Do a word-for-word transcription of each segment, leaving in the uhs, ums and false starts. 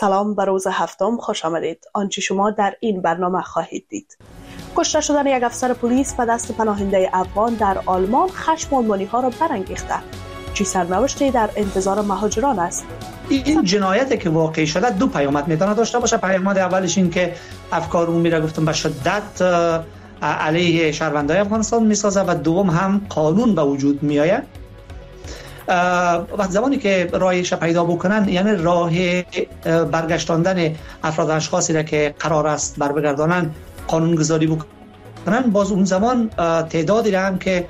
سلام به روز هفتم، خوش آمدید. آنچه شما در این برنامه خواهید دید: کشته شدن یک افسر پلیس به دست پناهنده افغان در آلمان خشم آلمانی ها را برانگیخته. چی سرنوشتی در انتظار مهاجران است؟ این جنایتی که واقع شده دو پیامد میتونه داشته باشه. پیامد اولش این که افکار عمومی را گفتم به شدت علیه شهروندان افغانستان میسازه و دوم هم قانون به وجود میآید. وقت زمانی که راهش پیدا بکنن، یعنی راه برگشتاندن افراد اشخاصی را که قرار است بر بگردانن قانون گذاری بکنن، باز اون زمان تعدادی را هم که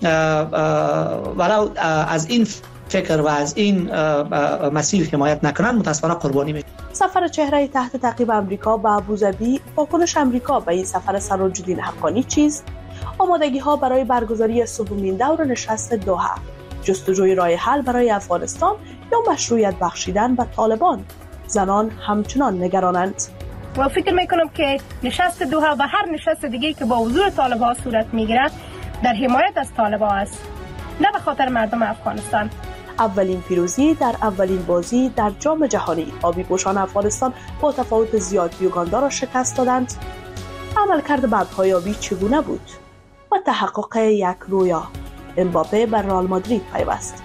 ولو از این فکر و از این مسیر حمایت نکنن متاسفانه قربانی میشه. سفر چهره تحت تعقیب امریکا به ابوظبی، واکنش امریکا به این سفر سراج‌الدین حقانی چیست؟ آمادگی ها برای برگزاری سومین دور نشست دوحه، جستجوی راه حل برای افغانستان یا مشروعیت بخشیدن به طالبان؟ زنان همچنان نگرانند. و فکر میکنم که نشست دوحه و هر نشست دیگه که با حضور طالبان صورت میگیرد در حمایت از طالبان است، نه به خاطر مردم افغانستان. اولین پیروزی در اولین بازی در جام جهانی، آبی پوشان افغانستان با تفاوت زیاد یوگاندا را شکست دادند. عملکرد ببرهای آبی چگونه بود؟ و تحقق یک رویا، امباپه بر رئال مادرید پیوست.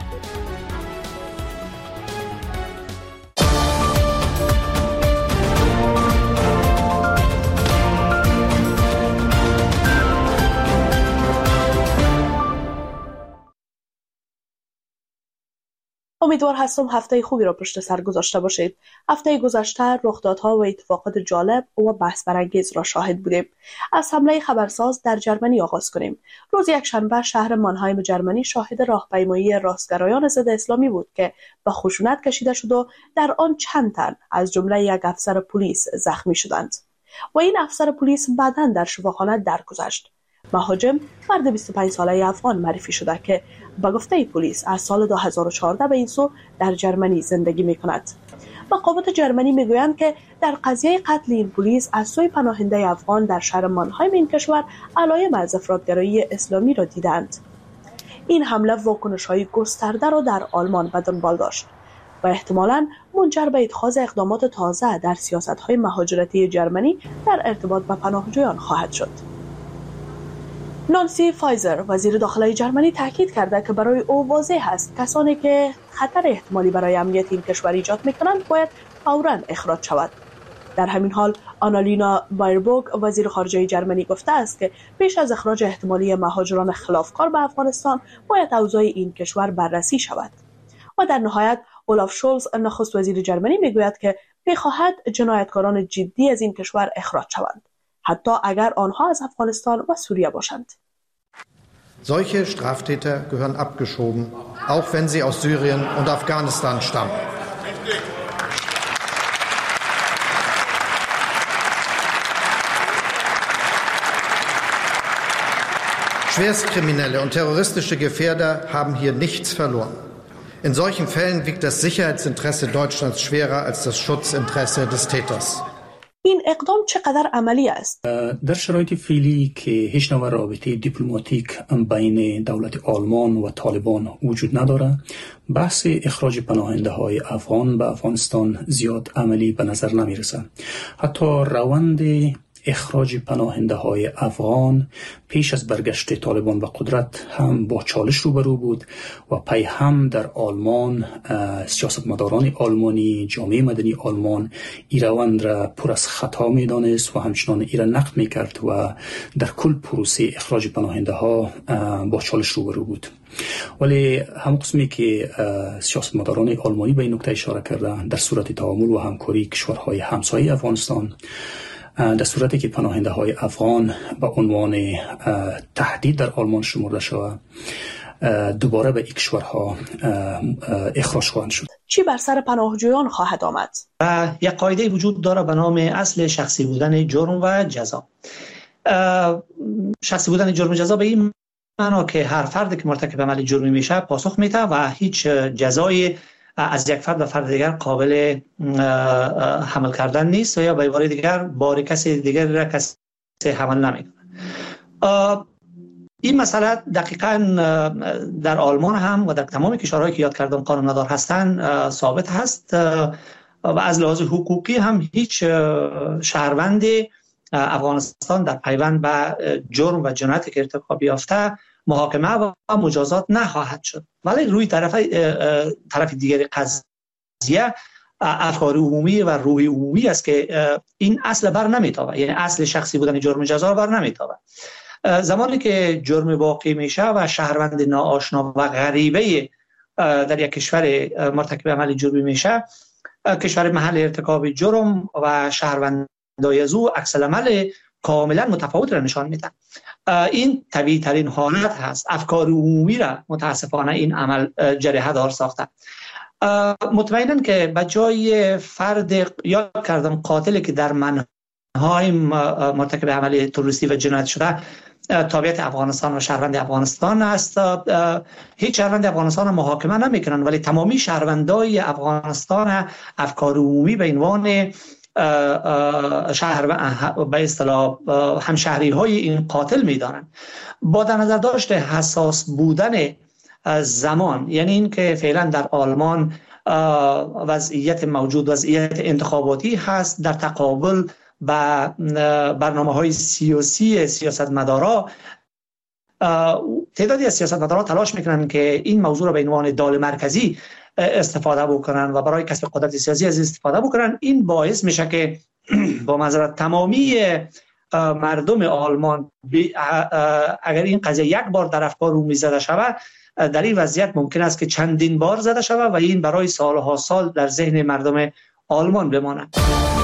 امیدوار هستم هفته خوبی را پشت سر گذاشته باشید. هفته گذشته رخدادها و اتفاقات جالب و بحث برانگیز را شاهد بودیم. از حمله خبرساز در جرمنی آغاز کنیم. روز یکشنبه شهر مانهایم جرمنی شاهد راهپیمایی راستگرایان ضد اسلامی بود که به خشونت کشیده شد و در آن چند تن از جمله یک افسر پلیس زخمی شدند و این افسر پلیس بعداً در شفاخانه درگذشت. مهاجم مرد بیست و پنج ساله افغان معرفی شده که به گفته پلیس از سال دو هزار و چهارده به این سو در جرمنی زندگی می کند. مقامات جرمنی می گویند که در قضیه قتل این پلیس از سوی پناهنده افغان در شهر مانهایم این کشور علائم از افراط‌گرایی اسلامی را دیدند. این حمله واکنش‌های گسترده را در آلمان به دنبال داشت و احتمالاً منجر به اتخاذ اقدامات تازه در سیاست‌های مهاجرتی جرمنی در ارتباط با پناهجویان خواهد شد. نانسی فایزر وزیر داخلی جرمنی تاکید کرده که برای او واضح است کسانی که خطر احتمالی برای امنیت این کشور ایجاد می‌کنند باید فوراً اخراج شود. در همین حال آنالینا بایربوگ وزیر خارجه جرمنی گفته است که پیش از اخراج احتمالی مهاجران خلافکار به افغانستان باید اوضاع این کشور بررسی شود. و در نهایت اولاف شولز نخست وزیر جرمنی میگوید که می‌خواهد جنایتکاران جدی از این کشور اخراج شوند، حتی اگر آنها از افغانستان و سوریه باشند. Solche Straftäter gehören abgeschoben, auch wenn sie aus Syrien und Afghanistan stammen. Schwerstkriminelle und terroristische Gefährder haben hier nichts verloren. In solchen Fällen wiegt das Sicherheitsinteresse Deutschlands schwerer als das Schutzinteresse des Täters. این اقدام چقدر عملی است؟ در شرایط فعلی که هیچ نوع رابطه دیپلماتیک بین دولت آلمان و طالبان وجود نداره، بحث اخراج پناهنده های افغان به افغانستان زیاد عملی به نظر نمی رسه. حتی روند اخراج پناهنده های افغان پیش از برگشت طالبان به قدرت هم با چالش روبرو بود و پی هم در آلمان سیاستمداران آلمانی، جامعه مدنی آلمان این روند را پر از خطا می دانست و همچنان این را نقد می کرد و در کل پروسه اخراج پناهنده ها با چالش روبرو بود. ولی هم قسمی که سیاستمداران آلمانی به این نکته اشاره کردند، در صورت تعامل و همکاری کشورهای همسایه افغانستان، در صورتی که پناهنده های افغان به عنوان تهدید در آلمان شمرده شود، دوباره به این کشورها اخراج خواهند شد. چی بر سر پناهجویان خواهد آمد؟ یک قاعده وجود داره به نام اصل شخصی بودن جرم و جزا. شخصی بودن جرم و جزا به این معنا که هر فردی که مرتکب عمل جرمی میشه پاسخ میده و هیچ جزایی از یک فرد و فرد دیگر قابل حمل کردن نیست و یا به عبارت دیگر بار کسی دیگر را کسی حمل نمیکنه. این مسئله دقیقاً در آلمان هم و در تمام کشورهایی که یاد کردم قانون ندار هستند ثابت هست و از لحاظ حقوقی هم هیچ شهروند افغانستان در پیوند به جرم و جنایتی که ارتکاب یافته محاکمه و مجازات نخواهد شد. ولی روی طرف طرف دیگر قضیه افکار عمومی و روح عمومی است که این اصل بر نمیتابه، یعنی اصل شخصی بودن جرم جزا بر نمیتابه. زمانی که جرم واقع میشه و شهروند ناآشنا و غریبه در یک کشور مرتکب عمل جرمی میشه، کشور محل ارتکاب جرم و شهروندای از او عکس العمل کاملا متفاوت را نشان میدن. این طبیعی ترین حالت هست. افکار عمومی را متاسفانه این عمل جریحه دار ساخته. مطمئناً که به جای فرد یاد کردم قاتلی که در منهای مرتکب عمل تروریستی و جنایت شده تابعیت افغانستان و شهروند افغانستان است، هیچ شهروند افغانستان را محاکمه نمیکنن، ولی تمامی شهروندای افغانستان افکار عمومی به عنوان شهر به اصطلاح همشهری های این قاتل میدانند. با در نظر داشت حساس بودن زمان، یعنی این که فعلا در آلمان وضعیت موجود وضعیت انتخاباتی هست، در تقابل با برنامه های سیاسی سیاستمدارا، تعدادی از سیاستمدارا تلاش میکنن که این موضوع را به عنوان دال مرکزی استفاده بکنن و برای کسب قدرت سیاسی از استفاده بکنن. این باعث میشه که با معذرت تمامی مردم آلمان اگر این قضیه یک بار در افکار عمومی زده شود، در این وضعیت ممکن است که چندین بار زده شود و این برای سالها سال در ذهن مردم آلمان بماند.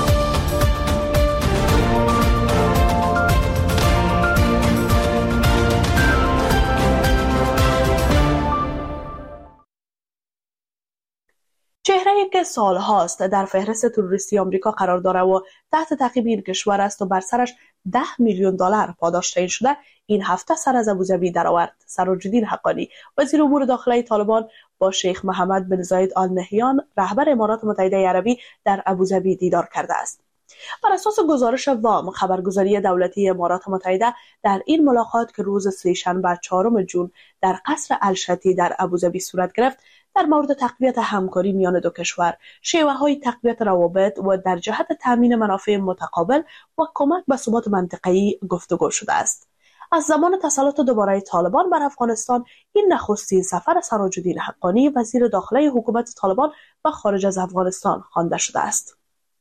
چهره‌ای که سالهاست در فهرست تروریستی آمریکا قرار داره و تحت تعقیب این کشور است و بر سرش ده میلیون دلار پاداش تعیین شده، این هفته سر از ابوظبی درآورد. سراج‌الدین حقانی وزیر امور داخلی طالبان با شیخ محمد بن زاید آل نهیان رهبر امارات متحده عربی در ابوظبی دیدار کرده است. بر اساس گزارش وام خبرگزاری دولتی امارات متحده، در این ملاقات که روز سه‌شنبه چهارم ژوئن در قصر الشتی در ابوظبی صورت گرفت، در مورد تقویت همکاری میان دو کشور، شیوه‌های تقویت روابط و در جهت تامین منافع متقابل و کمک به ثبات منطقه‌ای گفتگو شده است. از زمان تسلط دوباره طالبان بر افغانستان، این نخستین سفر سراج‌الدین حقانی وزیر داخلی حکومت طالبان و خارج از افغانستان خوانده شده است.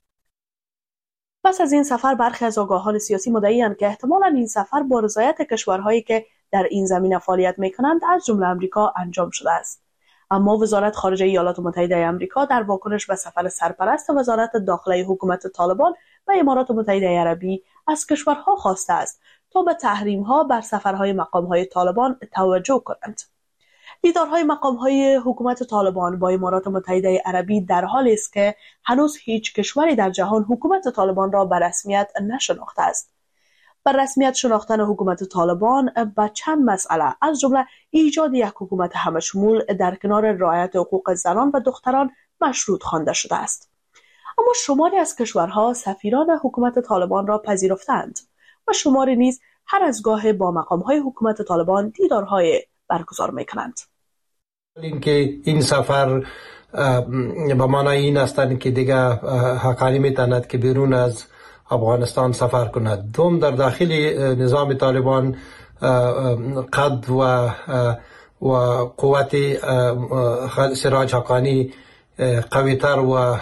پس از این سفر برخی از آگاهان سیاسی مدعی‌اند که احتمالاً این سفر با رضایت کشورهایی که در این زمینه فعالیت می‌کنند از جمله آمریکا انجام شده است. اما وزارت خارجه ایالات متحده آمریکا در واکنش به سفر سرپرست وزارت داخلی حکومت طالبان و امارات متحده عربی از کشورها خواسته است تا به تحریم‌ها بر سفرهای مقام‌های طالبان توجه کنند. دیدارهای مقام‌های حکومت طالبان با امارات متحده عربی در حالی است که هنوز هیچ کشوری در جهان حکومت طالبان را به رسمیت نشناخته است. بر رسمیت شناختن حکومت طالبان به چند مسئله از جمله ایجاد یک حکومت همه‌شمول در کنار رعایت حقوق زنان و دختران مشروط خوانده شده است. اما شماری از کشورها سفیران حکومت طالبان را پذیرفتند و شماری نیز هر از گاه با مقام‌های حکومت طالبان دیدارهای برگزار می‌کنند. اینکه این سفر به معنای این است که دیگه حقانی می‌تواند که بیرون از افغانستان سفر کند. دوم، در داخل نظام طالبان قد و و قوت سراج حقانی قوی‌تر و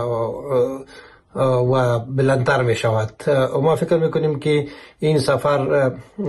و بلندتر می شود. ما فکر میکنیم که این سفر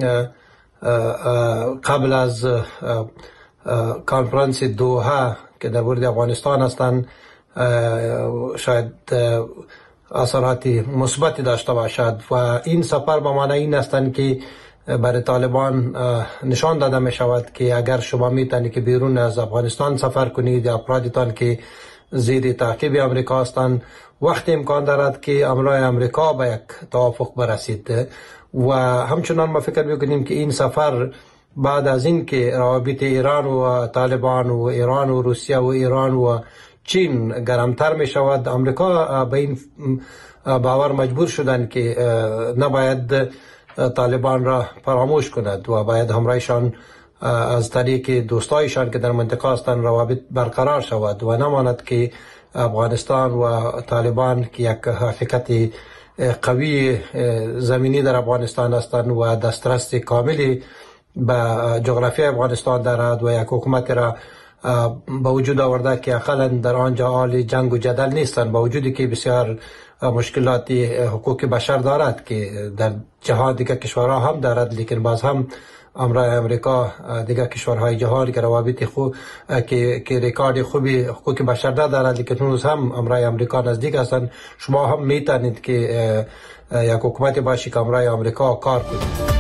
قبل از کنفرانس دوحه که در مورد افغانستان هستند شاید اثرات مثبتی داشته باشد و این سفر به معنی این است که برای طالبان نشان داده می شود که اگر شما میتونید که بیرون از افغانستان سفر کنید یا افرادتان که زیر تعقیب امریکا هستند، وقت امکان دارد که امرای امریکا به یک توافق برسید. و همچنان ما فکر میکنیم که این سفر بعد از این که روابط ایران و طالبان و ایران و روسیه و ایران و چین گرمتر می شود، امریکا به این باور مجبور شدن که نباید طالبان را فراموش کند و باید همراهشان از طریق دوستایشان که در منطقه هستند روابط برقرار شود و نماند که افغانستان و طالبان که یک حقیقت قوی زمینی در افغانستان هستند و دسترس کاملی به جغرافی افغانستان دارد و یک حکومت را با وجود آورده که اقلا در آنجا حال جنگ و جدل نیستند، با وجودی که بسیار مشکلات حقوق بشر دارد که در جهان دیگر کشورها هم دارد، لیکن باز هم امرای امریکا دیگر کشورهای جهان که روابط خوب که که رکورد خوبی حقوق بشر دارد، لیکن هنوز هم امرای امریکا نزدیک هستند. شما هم میتونید که یک حکومت باشی که امرای امریکا کار کنید.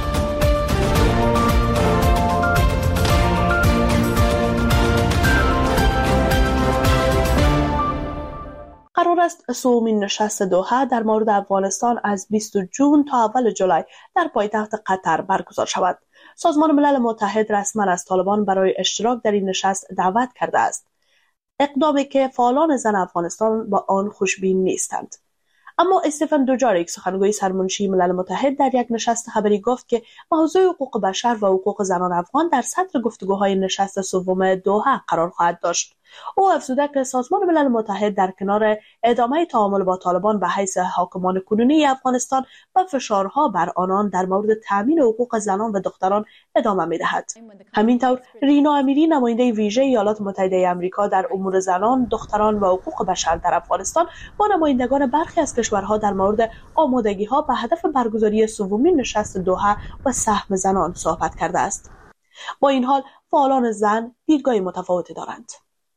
قرار است سومین نشست دوحه در مورد افغانستان از بیستم ژوئن تا اول جولای در پایتخت قطر برگزار شود. سازمان ملل متحد رسما از طالبان برای اشتراک در این نشست دعوت کرده است، اقدامی که فعالان زن افغانستان با آن خوشبین نیستند. اما استفن دوجاریک، سخنگوی سرمنشی ملل متحد، در یک نشست خبری گفت که موضوع حقوق بشر و حقوق زنان افغان در صدر گفتگوهای نشست سوم دوحه قرار خواهد داشت. او افزوده که سازمان ملل متحد در کنار ادامه تعامل با طالبان به حیث حاکمان کنونی افغانستان و فشارها بر آنان در مورد تامین حقوق زنان و دختران ادامه می‌دهد. همینطور رینا امیری، نماینده ویژه ایالات متحده آمریکا در امور زنان، دختران و حقوق بشر در افغانستان، با نمایندگان برخی از کشورها در مورد آمادگی‌ها به هدف برگزاری سومین نشست دوحه و سهم زنان صحبت کرده است. با این حال فعالان زن دیدگاه متفاوتی دارند.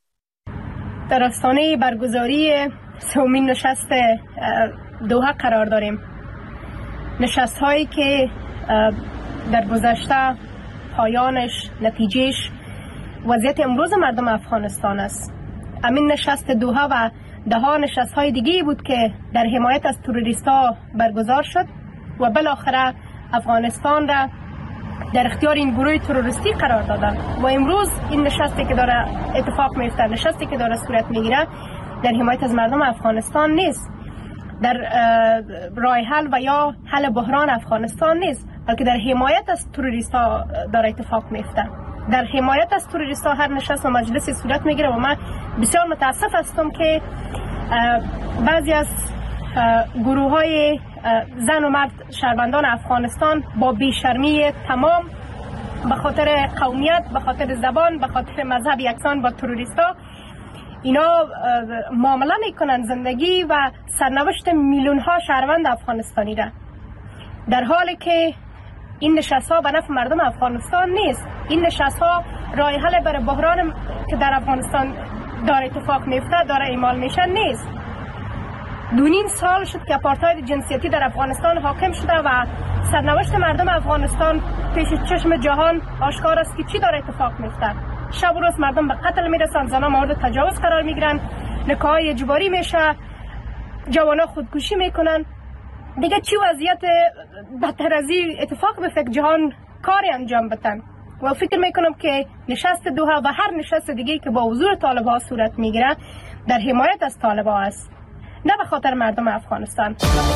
در آستانه برگزاری سومین نشست دوحه قرار داریم. نشست هایی که در گذشته پایانش، نتیجهش وضعیت امروز مردم افغانستان است. همین نشست دوحه و ده ها نشست های دیگه بود که در حمایت از تروریست ها برگزار شد و بالاخره افغانستان را در اختیار این گروه تروریستی قرار دادن و امروز این نشستی که داره اتفاق میفته، نشستی که داره صورت میگیره، در حمایت از مردم افغانستان نیست، در راه حل و یا حل بحران افغانستان نیست، بلکه در حمایت از تروریست ها داره اتفاق میفته. در حمایت از تروریست ها هر نشست و مجلسی صورت میگیره و من بسیار متاسف هستم که بعضی از گروه های زن و مرد شهروندان افغانستان با بیشرمی تمام به خاطر قومیت، به خاطر زبان، به خاطر مذهب یکسان با تروریستا اینا معامله میکنن زندگی و سرنوشت میلیون ها شهروند افغانستانی را، در حالی که این نشست ها به نفع مردم افغانستان نیست. این نشست ها راه حل برای بحران که در افغانستان داره اتفاق میفته، داره اعمال میشه نیست. دونین سال شد که آپارتاید جنسیتی در افغانستان حاکم شده و سرنوشت مردم افغانستان پیش چشم جهان آشکار است که چی داره اتفاق میفته. شب و روز مردم به قتل میرسن، زنان مورد تجاوز قرار میگیرن، نکاح اجباری میشه، جوانا خودکشی میکنن. دیگه چی وضعیت بدتر از این اتفاق بیفته که جهان کاری انجام بدن. و فکر میکنم که نشست دوحه و هر نشست دیگه که با حضور طالبان صورت میگیره در حمایت از طالبان است، نه به خاطر مردم افغانستان.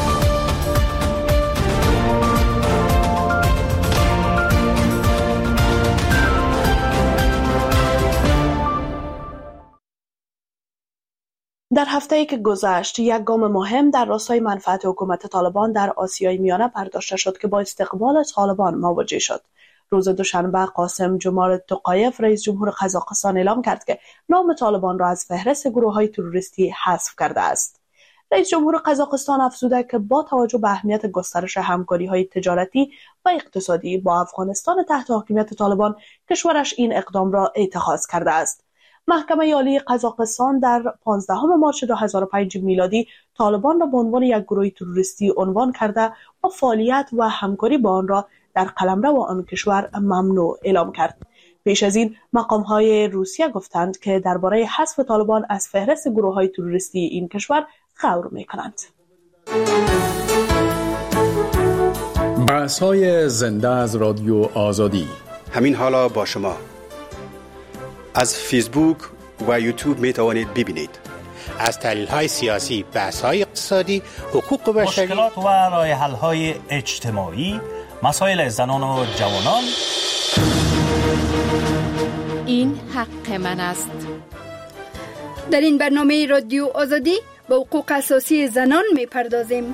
در هفته‌ای که گذشت یک گام مهم در راستای منفعت حکومت طالبان در آسیای میانه برداشته شد که با استقبال طالبان مواجه شد. روز دوشنبه قاسم جمال توقایف رئیس جمهور قزاقستان اعلام کرد که نام طالبان را از فهرست گروه‌های تروریستی حذف کرده است. رئیس جمهور قزاقستان افزوده که با توجه به اهمیت گسترش همکاری‌های تجارتی و اقتصادی با افغانستان تحت حاکمیت طالبان، کشورش این اقدام را اتخاذ کرده است. محکمه عالی قزاقستان در پانزدهم مارس دو هزار و پنج میلادی طالبان را به عنوان یک گروه تروریستی عنوان کرده و فعالیت و همکاری با آن را در قلمرو آن کشور ممنوع اعلام کرد. پیش از این مقام‌های روسیه گفتند که درباره حذف طالبان از فهرست گروه‌های تروریستی این کشور غور می‌کنند. بحث‌های زنده از رادیو آزادی همین حالا با شما از فیسبوک و یوتیوب می توانید ببینید. از تحلیل‌های سیاسی، بحث‌های اقتصادی، حقوق بشری، مشکلات و راه‌حل‌های اجتماعی، مسائل زنان و جوانان. این حق من است. در این برنامه رادیو آزادی به حقوق اساسی زنان می‌پردازیم.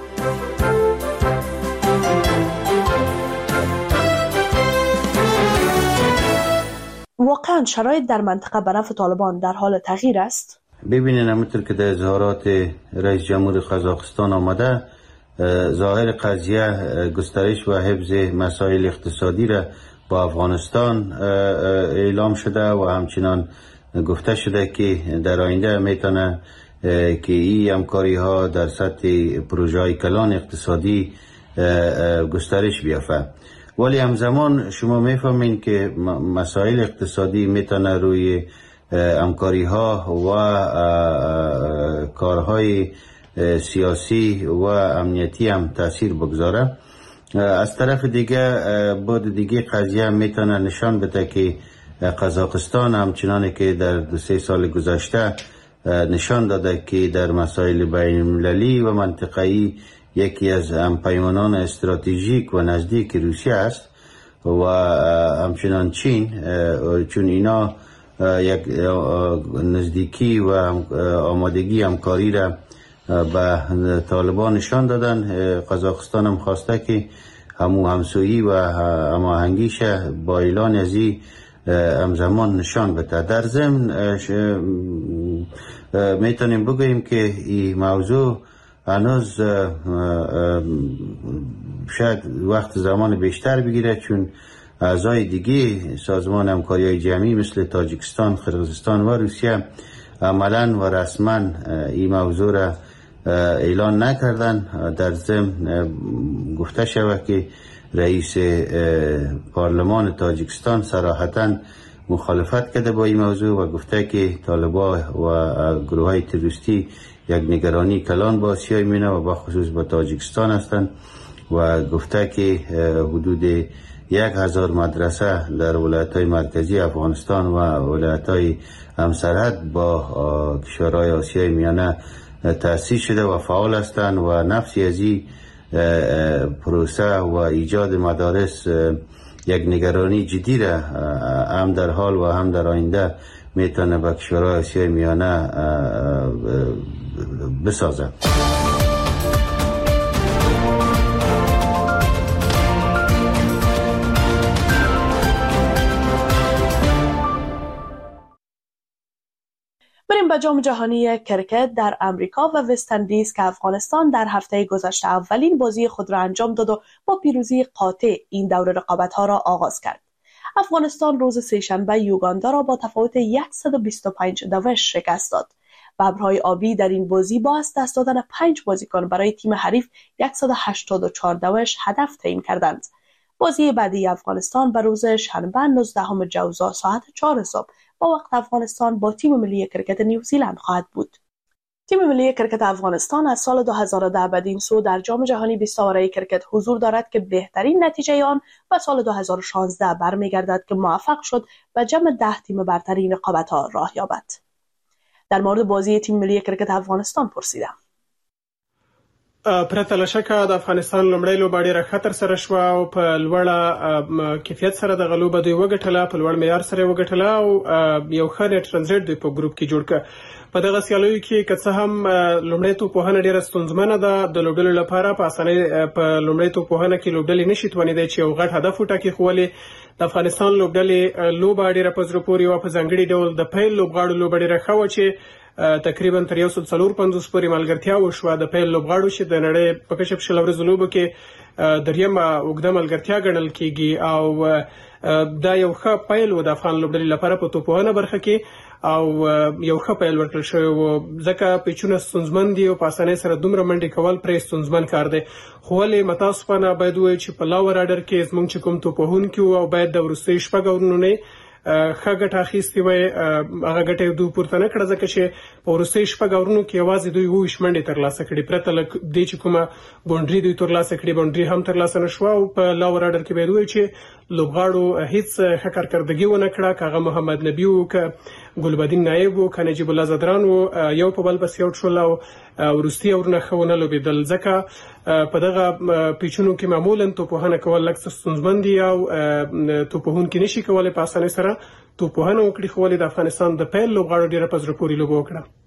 واقعا شرایط در منطقه به نفع طالبان در حال تغییر است؟ ببینین همونطور که در اظهارات رئیس جمهور قزاقستان آمده، ظاهر قضیه گسترش و حفظ مسائل اقتصادی را با افغانستان اعلام شده و همچنان گفته شده که در آینده میتونه که این همکاری ها در سطح پروژه های کلان اقتصادی گسترش بیافته. ولی همزمان شما میفهمین که مسائل اقتصادی میتونه روی همکاری ها و کارهای سیاسی و امنیتی هم تاثیر بگذاره. از طرف دیگه بود دیگه قضیه میتونه نشان بده که قزاقستان همچنان که در دو سه سال گذشته نشان داده که در مسائل بین المللی و منطقه‌ای یکی از همپیمانان استراتژیک و نزدیک روسیه است و همچنان چین، چون اینا یک نزدیکی و آمادگی همکاری را به طالبان نشان دادن. قزاقستان هم خواسته که همو همسویی و هماهنگیش با اعلان از این همزمان نشان بده. در ضمن میتونیم بگوییم که این موضوع هنوز شاید وقت زمان بیشتر بگیره، چون اعضای دیگه سازمان همکاری جمعی مثل تاجیکستان، قرقیزستان و روسیه عملاً و رسما این موضوع را اعلان نکردن. در ضمن گفته شود که رئیس پارلمان تاجیکستان صراحتاً مخالفت کرده با این موضوع و گفته که طالبان و گروه های تروریستی یک نگرانی کلان با آسیای میانه و با خصوص با تاجیکستان هستند و گفته که حدود یک هزار مدرسه در ولایت‌های مرکزی افغانستان و ولایت‌های همسرحد با کشورهای آسیای میانه تأسیس شده و فعال هستند و نفسی از این پروسه و ایجاد مدارس یک نگرانی جدی را هم در حال و هم در آینده میتونه به کشورهای آسیای میانه بسازد. بریم به جام جهانی کرکت در امریکا و وست اندیز که افغانستان در هفته گذشته اولین بازی خود را انجام داد و با پیروزی قاطع این دور رقابت‌ها را آغاز کرد. افغانستان روز سه‌شنبه یوگاندا را با تفاوت صد و بیست و پنج دوش شکست داد. ببرهای آبی در این بازی با از دست دادن پنج بازیکن برای تیم حریف صد و هشتاد و چهار دوش هدف تعیین کردند. بازی بعدی افغانستان به روز شنبه نوزدهم جوزا ساعت چهار صبح با وقت افغانستان با تیم ملی کرکت نیوزیلند خواهد بود. تیم ملی کرکت افغانستان از سال دو هزار و ده بدین سو در جام جهانی بیست آوره کرکت حضور دارد که بهترین نتیجه آن و سال دو هزار و شانزده برمیگردد که موفق شد به جمع ده تیم برترین رقابت‌ها راه یابد. در مورد بازی تیم ملی کرکت افغانستان پرسیدم. پرته له شکه د افغانستان لومړی لوبه ډېره ښه ترسره شوه او په لوړه کیفیت سره دغه لوبه دوی وګټله، په لوړ معیار سره یې وګټله او یو ښه نیټ رن ریټ دوی په ګروپ کې جوړ کړه. په دغه سیالیو کې که څه هم لومړی توپوهنه ډېره ستونزمنه ده د لوبډلو لپاره، په اسانۍ په لومړی توپوهنه کې لوبډلې نشي توانېدی چې یو غټ هدف وټاکي، خو ولې د افغانستان لوبډلې لوبه ډېره په زړه پورې وه. په ځانګړي ډول د پیل لوبغاړو لوبه ډېره ښه وه چې تقریبا تر یو سل څلور پنځوس پورې ملګرتیا وشوه د پیل لوبغاړو چې د نړۍ په کشف شل ورځو لوبو کې دریمه اوږده ملګرتیا ګڼل کیږي او دا یو ښه پیل و د افغان لوبډلې لپاره په توپوهنه برخه کې او یو ښه پیل ورکړل شوی و، ځکه پیچونه ستونزمن دي او په اسانۍ سره دومره منډې کول پرې ستونزمن کار دی. خو ولې متاسفانه باید ووایو چې په لاور اډر کې زموږ چې کوم توپوهونکي وو او باید د وروستیو شپږ اورونو نه ښه ګټه اخیستې وای، هغه ګټه یې دوی پورته نه کړه ځکه چې په وروستیو شپږ اورونو کې یوازې دوی اوویشت منډې ترلاسه کړي، پرته له دې چې کومه باونډري دوی ترلاسه کړي باونډري هم ترلاسه نه شوه. او په لاور اډر کې باید ووایو چې لوبغاړو هیڅ ښه کارکردګي ونه کړه، که هغه محمد نبي و، که ګلبدین نایب و، که نجیب الله زدران و، یو په بل پسې اوټ شول او وروستي اورونه ښه ونه لوبېدل. ځکه په دغه پیچونو کې معمولا توپوهنه کول لږ څه ستونزمن دي او توپوهونکي نشي کولی په اسانۍ سره توپوهنه وکړي، خو ولې د افغانستان د پیل لوبغاړو ډېره په زړه پورې لوبه وکړه.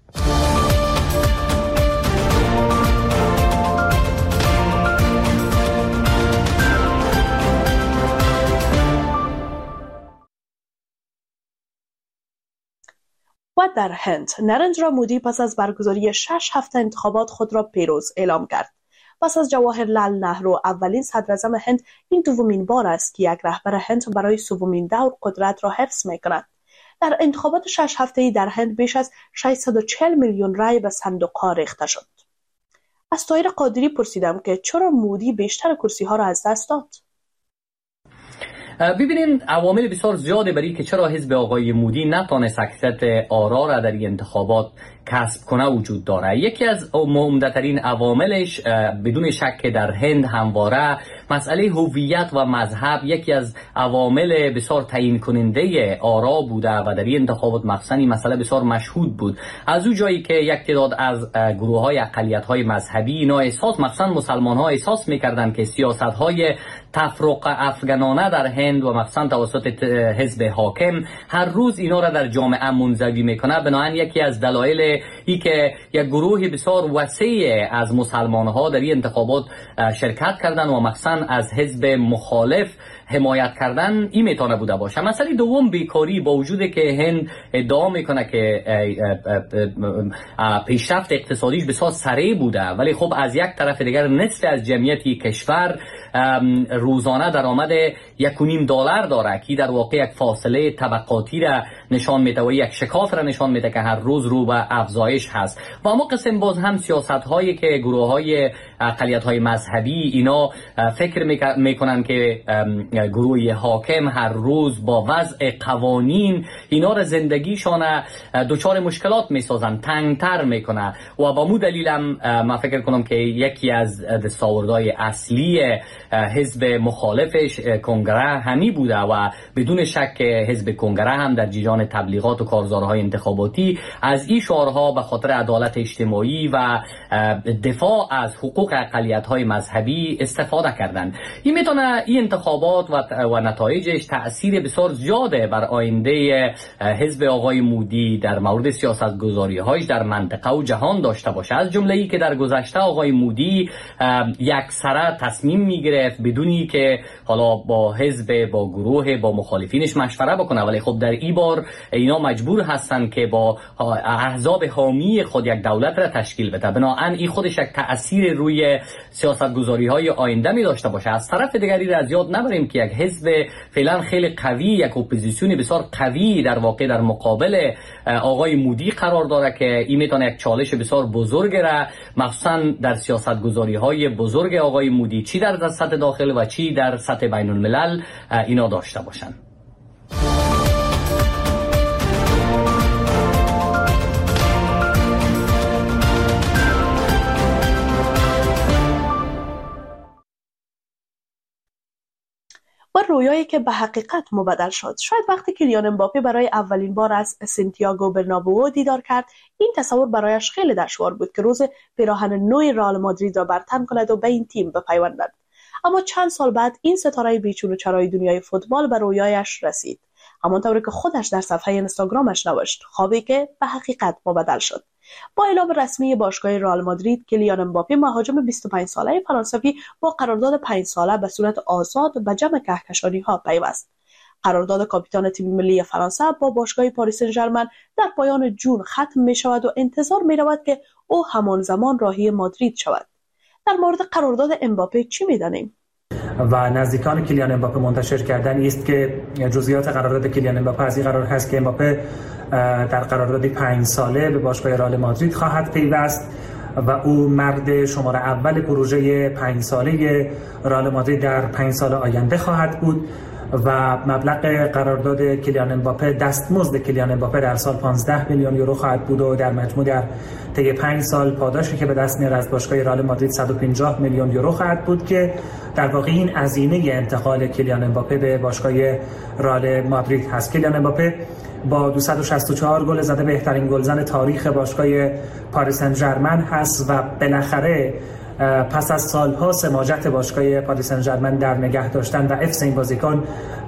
و در هند نریندرا مودی پس از برگزاری شش هفته انتخابات خود را پیروز اعلام کرد. پس از جواهرلال نهرو اولین صدراعظم هند، این دومین بار است که یک رهبر هند برای سومین دور قدرت را حفظ می‌کند. در انتخابات شش هفته‌ای در هند بیش از ششصد و چهل میلیون رای به صندوق‌ها ریخته شد. از طاهر قادری پرسیدم که چرا مودی بیشتر کرسی‌ها را از دست داد؟ ببینید عوامل بسیار زیاده برای که چرا حزب آقای مودی نتونست اکثریت آرا را در این انتخابات کسب کنه وجود داره. یکی از عمده‌ترین عواملش بدون شک در هند همواره مسئله هویت و مذهب یکی از عوامل بسیار تعیین کننده آرا بوده و در این انتخابات مخصوصاً این مسئله بسیار مشهود بود. از اون جایی که یک تعداد از گروه‌های اقلیت‌های مذهبی اینا احساس مخصوصاً مسلمان‌ها احساس می‌کردند که سیاست‌های تفرقه افغانانه در هند و مخصوصاً توسط حزب حاکم هر روز اینا را در جامعه منزوی میکنه، بنابراین یکی از دلایل ای که یک گروه بسیار وسیع از مسلمان‌ها در این انتخابات شرکت کردن و مخصوصاً از حزب مخالف حمایت کردن این میتونه بوده باشه. مسئله دوم بیکاری، با وجود که هند ادعا میکنه که پیشرفت اقتصادیش بسیار سریع بوده، ولی خب از یک طرف دیگر نصف از جمعیت کشور روزانه درآمد یک و نیم دلار داره که در واقع یک فاصله طبقاتی را نشان میده و یک شکاف را نشان میده که هر روز رو به افزایش هست. و اما قسم باز هم سیاست هایی که گروه های اقلیت های مذهبی اینا فکر میکنن که گروه حاکم هر روز با وضع قوانین اینا را زندگیشان دچار مشکلات میسازن، تنگتر میکنه و با مو دلیلم من فکر کنم که یکی از دستاوردهای اصلی حزب مخالفش کنگره همی بوده و بدون شک حزب کنگره هم در جریان تبلیغات و کارزارهای انتخاباتی از این شعارها به خاطر عدالت اجتماعی و دفاع از حقوق اقلیت‌های مذهبی استفاده کردند. این میتونه این انتخابات و, و نتایجش تأثیر بسیار زیاده بر آینده حزب آقای مودی در مورد سیاست‌گذاری‌هاش در منطقه و جهان داشته باشه. از جمله ای که در گذشته آقای مودی یکسره تصمیم میگرفت بدونی که حالا با حزب، با گروه، با مخالفینش مشوره بکنه، ولی خب در این بار اینا مجبور هستن که با احزاب حامی خود یک دولت را تشکیل بده. بنابراین این خودش یک تأثیر روی سیاست‌گذاری‌های آینده می داشته باشه. از طرف دیگری را از یاد نبریم که یک حزب فعلا خیلی قوی، یک اپوزیسیون بسیار قوی در واقع در مقابل آقای مودی قرار داره که این میتونه یک چالش بسیار بزرگ را مخصوصا در سیاست‌گذاری‌های بزرگ آقای مودی چی در سطح داخل و چی در سطح بین الملل اینا داشته باشن. و رویایی که به حقیقت مبدل شد. شاید وقتی کیلیان امباپه برای اولین بار از سانتیاگو برنابئو دیدار کرد، این تصور برایش خیلی دشوار بود که روز پیراهن نو رئال مادرید را برتن کند و به این تیم بپیوندد. اما چند سال بعد این ستاره بیچون و چرای دنیای فوتبال به رویایش رسید. همانطور که خودش در صفحه اینستاگرامش نوشت، خوابی که به حقیقت مبدل شد. با اعلام رسمی باشگاه رئال مادرید، کیلیان امباپه مهاجم بیست و پنج ساله فرانسوی با قرارداد پنج ساله به صورت آزاد به جمع کهکشانی‌ها پیوست. قرارداد کاپیتان تیم ملی فرانسه با باشگاه پاریس سن ژرمن در پایان جون ختم می‌شود و انتظار می‌رود که او همان زمان راهی مادرید شود. در مورد قرارداد امباپه چی می‌دانیم؟ و نزدیکان کیلیان امباپه منتشر کردن است که جزئیات قرارداد کیلیان امباپه از این قرار هست که امباپه در قرارداد پنج ساله به باشگاه رئال مادرید خواهد پیوست و او مرد شماره اول پروژه پنج ساله رئال مادرید در پنج سال آینده خواهد بود و مبلغ قرارداد کیلیان امباپه، دستمزد کیلیان امباپه در سال پانزده میلیون یورو خواهد بود و در مجموع در طی پنج سال پاداشی که به دست میاره از باشگاه رئال مادرید صد و پنجاه میلیون یورو خواهد بود که در واقع این هزینه انتقال کیلیان امباپه به باشگاه رئال مادرید هست. کیلیان امباپه با دویست و شصت و چهار گل زده بهترین گلزن تاریخ باشگاه پاریس سن ژرمن هست و بالاخره پس از سالها سماجت باشگاه پاریس سن ژرمن در نگه داشتن و حفظ این بازیکن،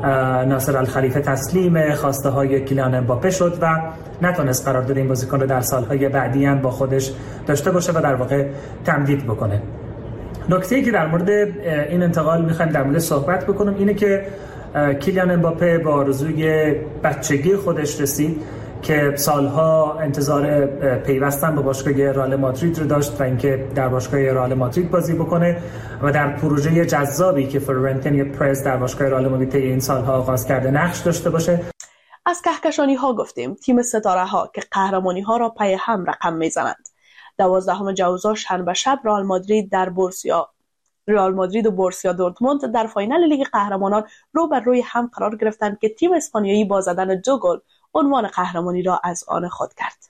ناصر الخلیفه تسلیم خواسته های کیلیان امباپه شد و نتونست قرارداد این بازیکن رو در سالهای بعدی هم با خودش داشته باشه و در واقع تمدید بکنه. نکته‌ای که در مورد این انتقال می‌خوایم در مورد صحبت بکنم اینه که کیلیان امباپه با آرزوی بچگی خودش رسید که سالها انتظار پیوستن به باشگاه رئال مادرید رو داشت و اینکه در باشگاه رئال مادرید بازی بکنه و در پروژه جذابی که فلورنتینو پرز در باشگاه رئال مادرید این سالها آغاز کرده نقش داشته باشه. از کهکشانی ها گفتیم. تیم ستاره ها که قهرمانی ها را پی هم رقم میزنند. دوازدهم جوزا شنبه شب رئال مادرید در بورسیا رئال مادرید و بورسیا دورتموند در فاینال لیگ قهرمانان رو بر روی هم قرار گرفتند که تیم اسپانیایی با زدن دو گل عنوان قهرمانی را از آن خود کرد.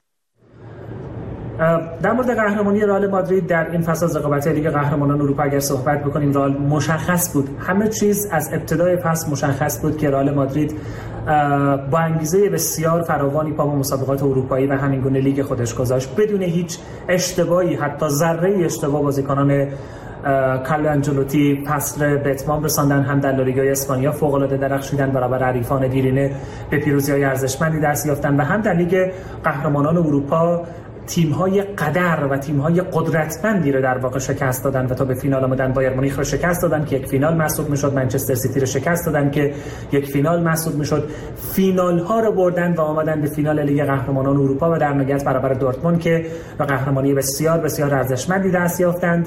در مورد قهرمانی رئال مادرید در این فصل از رقابت لیگ قهرمانان اروپا اگر صحبت بکنیم، رئال مشخص بود، همه چیز از ابتدای فصل مشخص بود که رئال مادرید با انگیزه بسیار فراوانی پا به مسابقات اروپایی و همین گونه لیگ خودش گذاشت بدون هیچ اشتباهی، حتی ذره اشتباه بازیکنان کارلو انجلوتی فصل به اتمام رساندن، هم در لالیگای اسپانیا فوق العاده درخشیدن، برابر حریفان دیرینه به پیروزی‌های ارزشمندی دست یافتن و هم در لیگ قهرمانان اروپا تیم‌های قدر و تیم‌های قدرتمندی رو در واقع شکست دادن و تا به فینال آمدن. بایر مونیخ رو شکست دادن که یک فینال محسوب می‌شد، منچستر سیتی رو شکست دادن که یک فینال محسوب می‌شد، فینال‌ها رو بردن و آمدن به فینال لیگ قهرمانان اروپا و در نهایت برابر دورتموند که به قهرمانی بسیار بسیار ارزشمندی دست یافتند.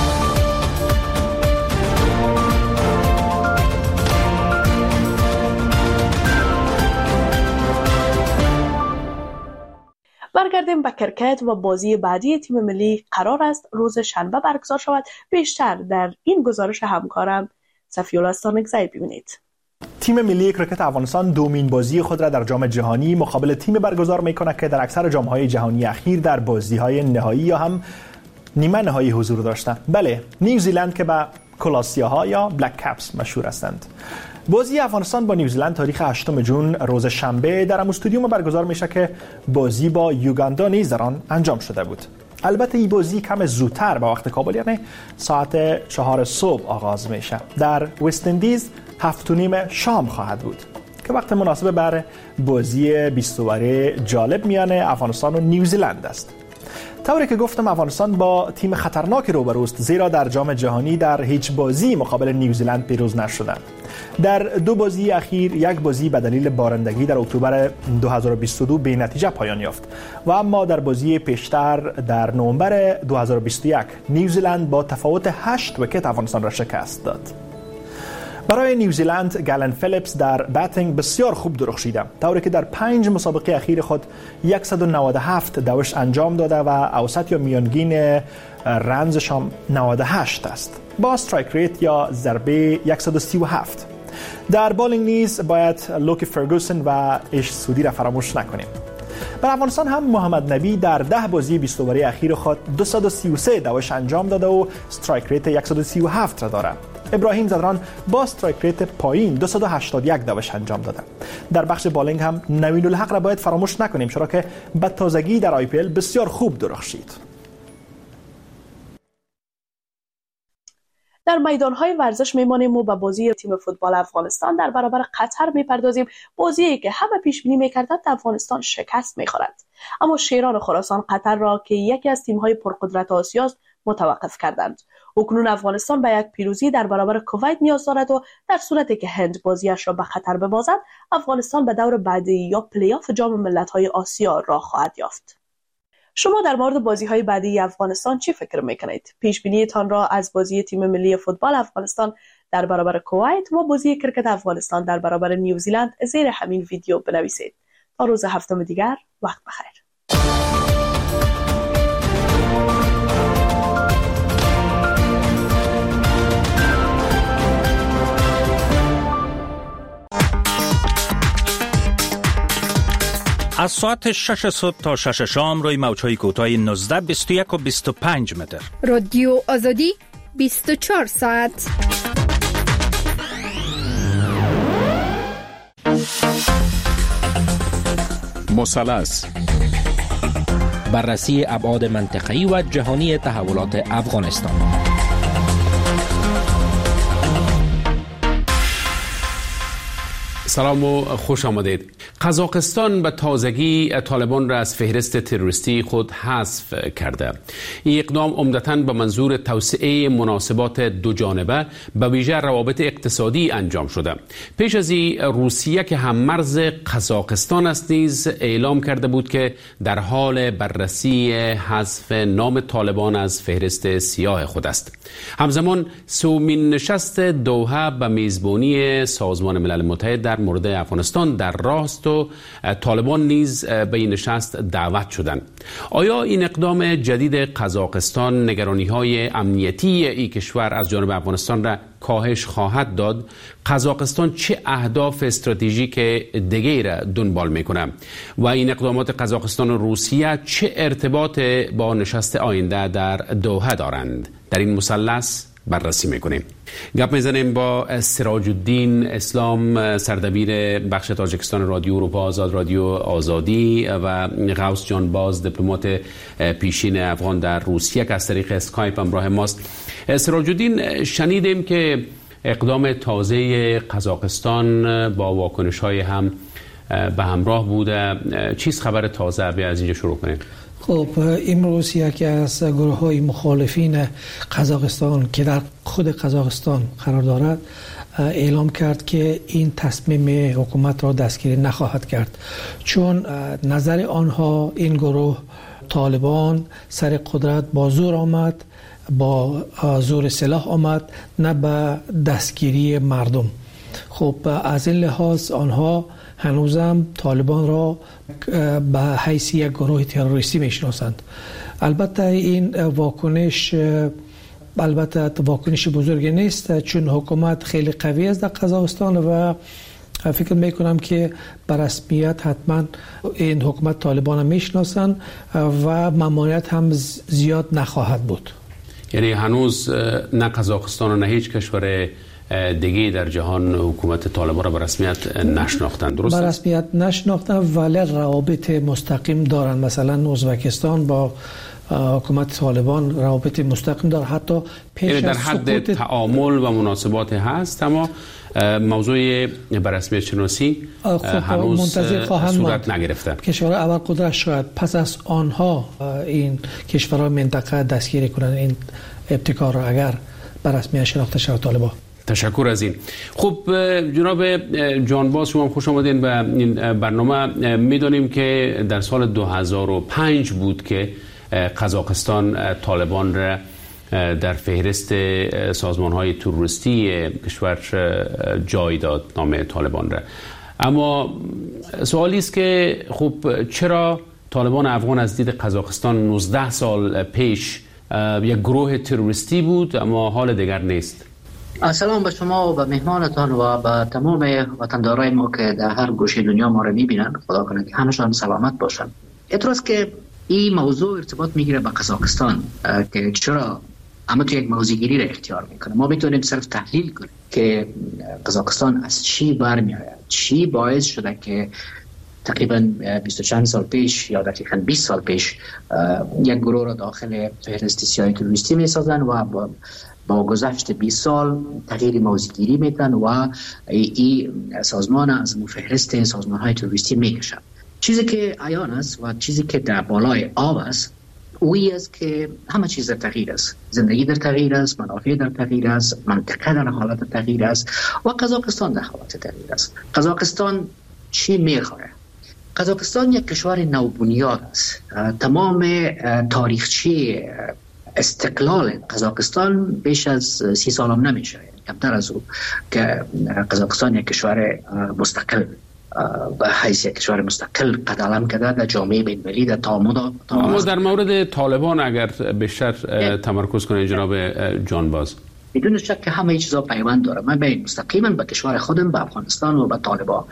برگردیم به کرکت و بازی بعدی تیم ملی قرار است روز شنبه برگزار شود. بیشتر در این گزارش همکارم صفی‌الله استانکزی ببینید. تیم ملی کرکت افغانستان دومین بازی خود را در جام جهانی مقابل تیم برگزار می‌کند که در اکثر جام‌های جهانی اخیر در بازی‌های نهایی یا هم نیمه نهایی حضور داشتند. بله، نیوزیلند که به کلاسیاها یا بلک کپس مشهور هستند. بازی افغانستان با نیوزیلند تاریخ هشتم ژوئن روز شنبه در استادیوم برگزار میشه که بازی با یوگاندا نیز در آن انجام شده بود. البته این بازی کم زودتر به وقت کابل، یعنی ساعت چهار صبح آغاز میشه. در وست اندیز هفت و نیم شام خواهد بود که وقت مناسب بر بازی بیست اوره جالب میان افغانستان و نیوزیلند است. طوری که گفتم افغانستان با تیم خطرناک روبروست، زیرا در جام جهانی در هیچ بازی مقابل نیوزیلند پیروز نشدند. در دو بازی اخیر یک بازی به دلیل بارندگی در اکتبر دو هزار و بیست و دو به نتیجه پایان یافت و اما در بازی پیشتر در نوامبر دو هزار و بیست و یک نیوزیلند با تفاوت هشت ویکت افغانستان را شکست داد. برای نیوزیلند گالن فیلیپس در باتینگ بسیار خوب درخشیده، طوری که در پنج مسابقه اخیر خود صد و نود و هفت دوش انجام داده و اوسط یا میانگین رنزش هم نود و هشت است با استرایک ریت یا ضربه صد و سی و هفت. در بالینگ نیز باید لوکی فرگوسن و ایش سودی را فراموش نکنیم. بر افغانستان هم محمد نبی در ده بازی بیست اوره اخیر خود دویست و سی و سه دوش انجام داده و استرایک ریت صد و سی و هفت را دارد. ابراهیم زدران با استرایک ریت پایین دویست و هشتاد و یک دوش انجام داده. در بخش بالینگ هم نوین الحق را باید فراموش نکنیم، چرا که به تازگی در آی پی ال بسیار خوب درخشید. در میدان‌های ورزش میمانیم و به بازی تیم فوتبال افغانستان در برابر قطر میپردازیم. بازی که همه پیش بینی می‌کردند افغانستان شکست می‌خورد، اما شیران خراسان قطر را که یکی از تیم‌های پرقدرت آسیا است متوقف کردند. اکنون افغانستان به یک پیروزی در برابر کویت نیاز دارد و در صورتی که هند بازیش را به خطر ببازد، افغانستان به دور بعدی یا پلی آف جام ملت‌های آسیا راه خواهد یافت. شما در مورد بازی‌های بعدی افغانستان چی فکر می‌کنید؟ پیش بینی‌تان را از بازی تیم ملی فوتبال افغانستان در برابر کویت و بازی کرکت افغانستان در برابر نیوزیلند زیر همین ویدیو بنویسید. تا روز هفتم دیگر، وقت بخیر. از ساعت شش صبح تا شش شام روی موج‌های کوتاه نوزده، بیست و یک و بیست و پنج متر. رادیو آزادی بیست و چهار ساعت. مثلث بررسی ابعاد منطقه‌ای و جهانی تحولات افغانستان. سلام و خوش آمدید. قزاقستان به تازگی طالبان را از فهرست تروریستی خود حذف کرده. این اقدام عمدتاً به منظور توسعه مناسبات دو جانبه به ویژه روابط اقتصادی انجام شده. پیش از این روسیه که هم مرز قزاقستان است نیز اعلام کرده بود که در حال بررسی حذف نام طالبان از فهرست سیاه خود است. همزمان سومین نشست دوحه به میزبانی سازمان ملل متحد در مورد افغانستان در راه است و طالبان نیز به این نشست دعوت شدند. آیا این اقدام جدید قزاقستان نگرانی‌های امنیتی این کشور از جانب افغانستان را کاهش خواهد داد؟ قزاقستان چه اهداف استراتژیک دیگری را دنبال میکنه و این اقدامات قزاقستان و روسیه چه ارتباط با نشست آینده در دوحه دارند؟ در این مثلث بررسی میکنیم. گپ میزنیم با سراج الدین اسلام، سردبیر بخش تاجیکستان رادیو اروپا آزاد، رادیو آزادی، و غوث جانباز، دیپلمات پیشین افغان در روسیه که از طریق اسکایپ همراه ماست. سراج الدین، شنیدیم که اقدام تازه قزاقستان با واکنش‌های هم به همراه بوده. چیست خبر تازه؟ از اینجا شروع کنیم. خب امروز یکی از گروه های مخالفین قزاقستان که در خود قزاقستان قرار دارد اعلام کرد که این تصمیم حکومت را دستگیری نخواهد کرد، چون نظر آنها این گروه طالبان سر قدرت با زور آمد، با زور سلاح آمد، نه به دستگیری مردم. خب از این لحاظ آنها هنوزم طالبان را به حیث یک گروه تروریستی میشناسند. البته این واکنش البته واکنش بزرگی نیست، چون حکومت خیلی قوی است در قزاقستان و فکر میکنم که به رسمیت حتما این حکومت طالبان را میشناسند و ممانعت هم زیاد نخواهد بود. یعنی هنوز نه قزاقستان و نه هیچ کشور دیگه در جهان حکومت طالبان را به رسمیت نشناختند، درست؟ به رسمیت نشناختند ولی روابط مستقیم دارن. مثلا ازبکستان با حکومت طالبان روابط مستقیم داره، حتی پیش یعنی در از حد سقوط تعامل و مناسبات هست، اما موضوع به رسمیت شناسی هنوز صورت نگرفته. کشور اول قدرت شاید پس از آنها این کشورهای منطقه دستگیری کنند این ابتکار را اگر به رسمیت شناخته شود طالبان. تشکر از این. خب جناب جانباز، شما خوش آمدین به این برنامه. میدونیم که در سال دو هزار و پنج بود که قزاقستان طالبان را در فهرست سازمان‌های تروریستی کشور جای داد، نام طالبان را. اما سوالی است که خب چرا طالبان افغان از دید قزاقستان نوزده سال پیش یک گروه تروریستی بود اما حال دیگر نیست؟ سلام به شما و به مهمانتان و به تمام وطندارای ما که در هر گوشه دنیا ما رو میبینن. خدا کنه که همشان سلامت باشن. اعتراض که این موضوع ارتباط میگیره با قزاقستان که چرا اما تو یک موضوعگیری را اختیار میکنه. ما میتونیم صرف تحلیل کنیم که قزاقستان از چی برمیآید، چی باعث شده که تقریبا بیست و چند سال پیش یا دقیقاً بیست سال پیش یک گروه را داخل فهرست سیاه تروریستی میسازن و با با گذشت بیست سال تغییر موضوعگیری میکنن و این سازمان از فهرست سازمان‌های تروریستی میکشن. چیزی که عیان است و چیزی که در بالای آب است اویی است که همه چیز در تغییر است. زندگی در تغییر است، منافع در تغییر است، منطقه در حالت تغییر است و قزاقستان در حالت تغییر است. قزاقستان چی میخواه؟ قزاقستان یک کشور نوبنیاد است. تمام تاریخچه استقلال قزاقستان بیش از سی سال هم نمیشه، کمتر از او، که قزاقستان یک کشور مستقل به حیث یک کشور مستقل قد علم کرده در جامعه بین‌المللی در تعامل. اما در مورد طالبان اگر بیشتر تمرکز کنید جناب جانباز. بدون شک که همه چیزا پیوند داره. من بین مستقیما به کشور خودم، به افغانستان و به طالبان.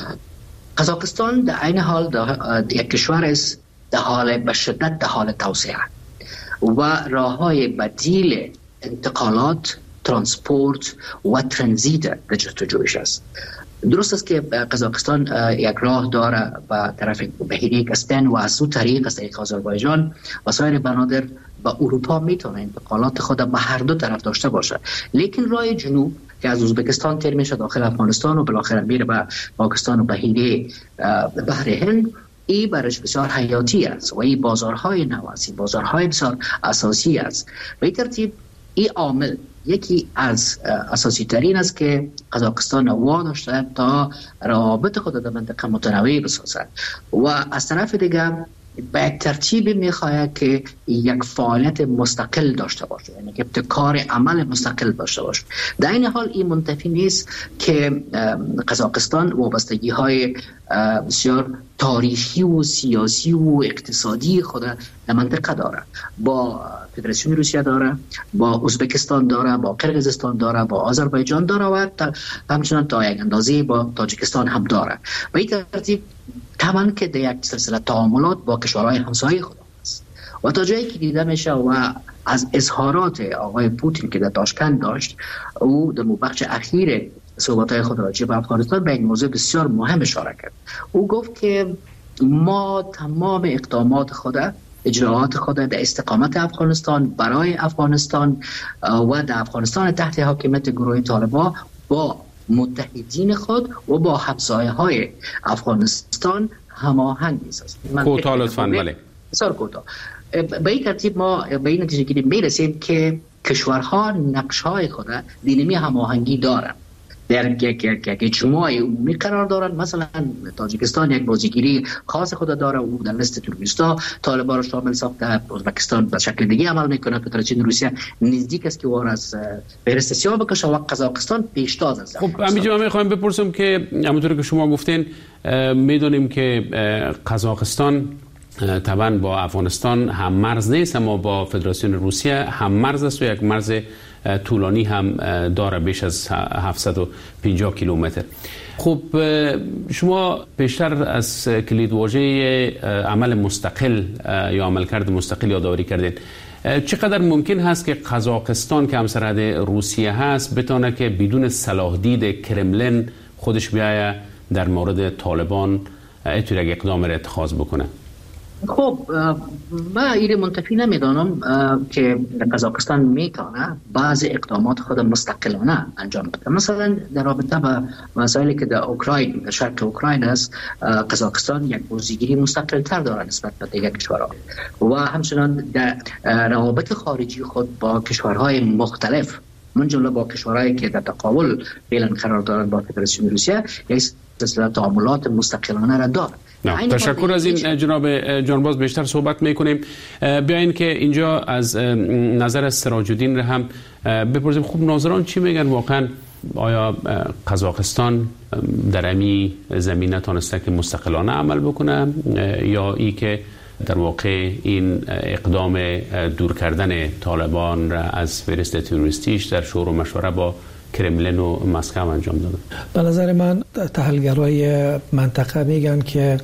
قزاقستان در عین حال یک کشور است در حال به شدت در حال توسعه و راه‌های بدیل انتقالات، ترانسپورت و ترانزیت در جستجویش است. درست است که قزاقستان یک راه داره به طرف بحیره کسپین و از اون طریق از طریق آذربایجان و سایر بنادر به اروپا میتونه انتقالات خود به هر دو طرف داشته باشه. لیکن راه جنوب که از ازبکستان تیر میشه داخل افغانستان و بالاخره میره به پاکستان و بحیره بحر هند. این برش بسیار حیاتی است و این بازارهای نو است، این بازارهای بسیار اساسی است. به این ترتیب این عامل یکی از اساسی ترین است که قزاقستان واداشته تا روابط خود در منطقه متنوع بسازد و از طرف دیگر به ترتیب میخواهد که یک فعالیت مستقل داشته باشه، یعنی که ابتکار عمل مستقل داشته باشه. در این حال این منتفی نیست که قزاقستان وابستگی های بسیار تاریخی و سیاسی و اقتصادی خود در منطقه داره. با فدراسیون روسیه داره، با ازبکستان داره، با قرقیزستان داره، با آذربایجان داره و همچنان تا یک اندازه با تاجیکستان هم داره. به این ترتیب طبعا که در یک سلسله تعاملات با کشورهای همسایه خود است و تا جایی که دیده میشه و از اظهارات آقای پوتین که در تاشکند داشت، او در بخش اخیر صحبت‌های خود راجع به افغانستان به این موضوع بسیار مهم اشاره کرد. او گفت که ما تمام اقدامات خود، اجراعات خود در استقامت افغانستان، برای افغانستان و در افغانستان تحت حاکمیت گروه طالبان با متحدین خود و با همسایه‌های افغانستان هماهنگ می‌سازیم. کوتاه لطفاً. بله بسیار کوتاه. به این ترتیب ما به این نتیجه گیری میرسیم که کشورها نقش‌های خود دینمی هماهنگی دارند، در یک یک اجماع عمومی قرار دارند. مثلا تاجیکستان یک بازیگیری خاص خود داره، او در لیست تروریستا طالبان را شامل ساخته. ازبکستان به شکل دیگه عمل میکنه. فدراسیون روسیه نزدیک است که وار از فهرست سیاه بکشه و قزاقستان پیشتاز است. خب همینجا من میخوام بپرسم که همونطور که شما گفتین میدونیم که قزاقستان طبعا با افغانستان هم مرز نیست، اما با فدراسیون روسیه هم مرز است و یک مرز طولانی هم داره، بیش از هفتصد و پنجاه کیلومتر. خب شما بیشتر از کلیدواژه عمل مستقل یا عملکرد مستقل یادآوری کردید. چقدر ممکن هست که قزاقستان که همسرحد روسیه هست بتونه که بدون صلاح دید کرملین خودش بیایه در مورد طالبان اینطور یک اقدام را اتخاذ بکنه؟ خب من این منتفی نمیدانم که قزاقستان میتونه بعض اقدامات خود مستقلانه انجام بده. مثلا در رابطه با مسائلی که در اوکراین، در شرق اوکراین است، قزاقستان یک بازیگیری مستقل تر داره نسبت به دیگر کشورها و همچنان در روابط خارجی خود با کشورهای مختلف، من جمله با کشورهایی که در تقابل فعلا قرار دارند با فدراسیون روسیه، یک سلسله تعاملات مستقلانه را داره. تشکر از این جناب جانباز. بیشتر صحبت میکنیم. بیاین که اینجا از نظر سراج الدین را هم بپرسیم. خوب ناظران چی میگن واقعا؟ آیا قزاقستان در امی زمینه تانسته که مستقلانه عمل بکنه یا ای که در واقع این اقدام دور کردن طالبان را از فهرست تروریستیش در شور و مشوره با کرملین و مسکو انجام داده؟ به نظر من تحلیلگرای منطقه میگن که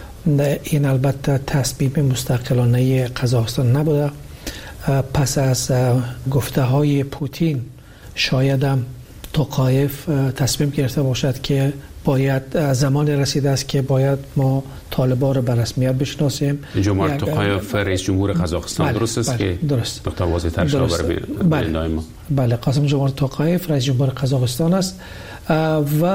این البته تصمیم مستقلانه قزاقستان نبوده. پس از گفته های پوتین شاید هم توقایف تصمیم گرفته باشد که باید زمان رسیده است که باید ما طالبان رو به رسمیت بشناسیم. جمهور توقایف رئیس جمهور قزاقستان درست است که درست دکتر واضح تر شده برای بله. بله قاسم جمهور توقایف رئیس جمهور قزاقستان است و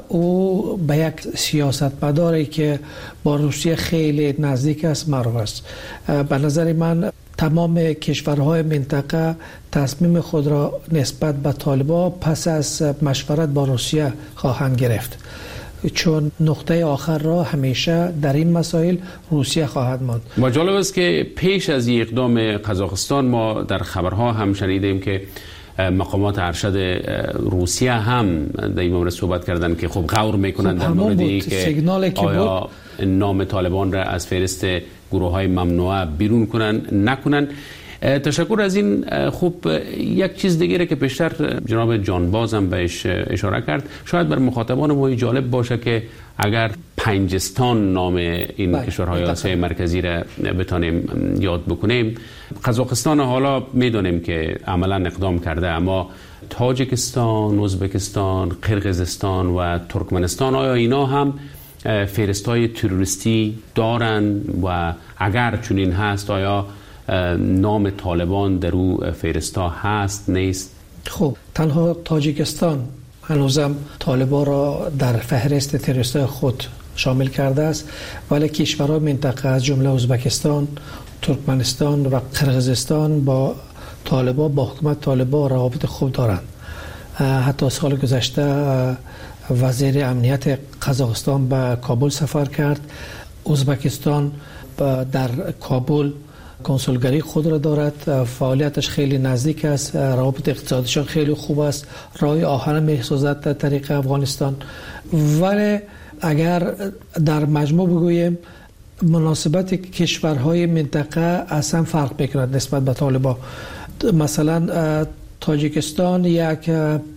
او به یک سیاستمداری که با روسیه خیلی نزدیک است معروف است. به نظر من تمام کشورهای منطقه تصمیم خود را نسبت به طالبان پس از مشورت با روسیه خواهند گرفت، چون نقطه آخر را همیشه در این مسائل روسیه خواهد ماند. و جالب است که پیش از این اقدام قزاقستان ما در خبرها هم شنیدیم که مقامات ارشد روسیه هم در این مورد صحبت کردن که خب غور میکنن در مورد اینکه آیا نام طالبان را از فهرست گروه های ممنوعه بیرون کنن نکنن. تشکر از این. خوب یک چیز دیگه که پیشتر جناب جانباز هم بهش اشاره کرد، شاید بر مخاطبان ما جالب باشه که اگر پنجستان نام این کشورهای آسیای مرکزی را بتانیم یاد بکنیم، قزاقستان حالا میدونیم که عملا اقدام کرده، اما تاجیکستان، ازبکستان، قرقیزستان و ترکمنستان آیا اینا هم فهرست‌های تروریستی دارن و اگر چنین هست آیا نام طالبان در او فهرست‌ها هست نیست؟ خب تنها تاجیکستان هنوزم طالبان را در فهرست تروریست خود شامل کرده است، ولی کشورهای منطقه از جمله ازبکستان، ترکمنستان و قرقیزستان با طالبان با حکومت طالبان روابط خوب دارند. حتی سال گذشته وزیر امنیت قزاقستان به کابل سفر کرد. ازبکستان در کابل کنسولگری خود را دارد، فعالیتش خیلی نزدیک است، روابط اقتصادیشان خیلی خوب است، راه آهن می‌سازد در طریق افغانستان. ولی اگر در مجموع بگوییم مناسبت کشورهای منطقه اصلا فرق می‌کند نسبت به طالبان. مثلا تاجیکستان یک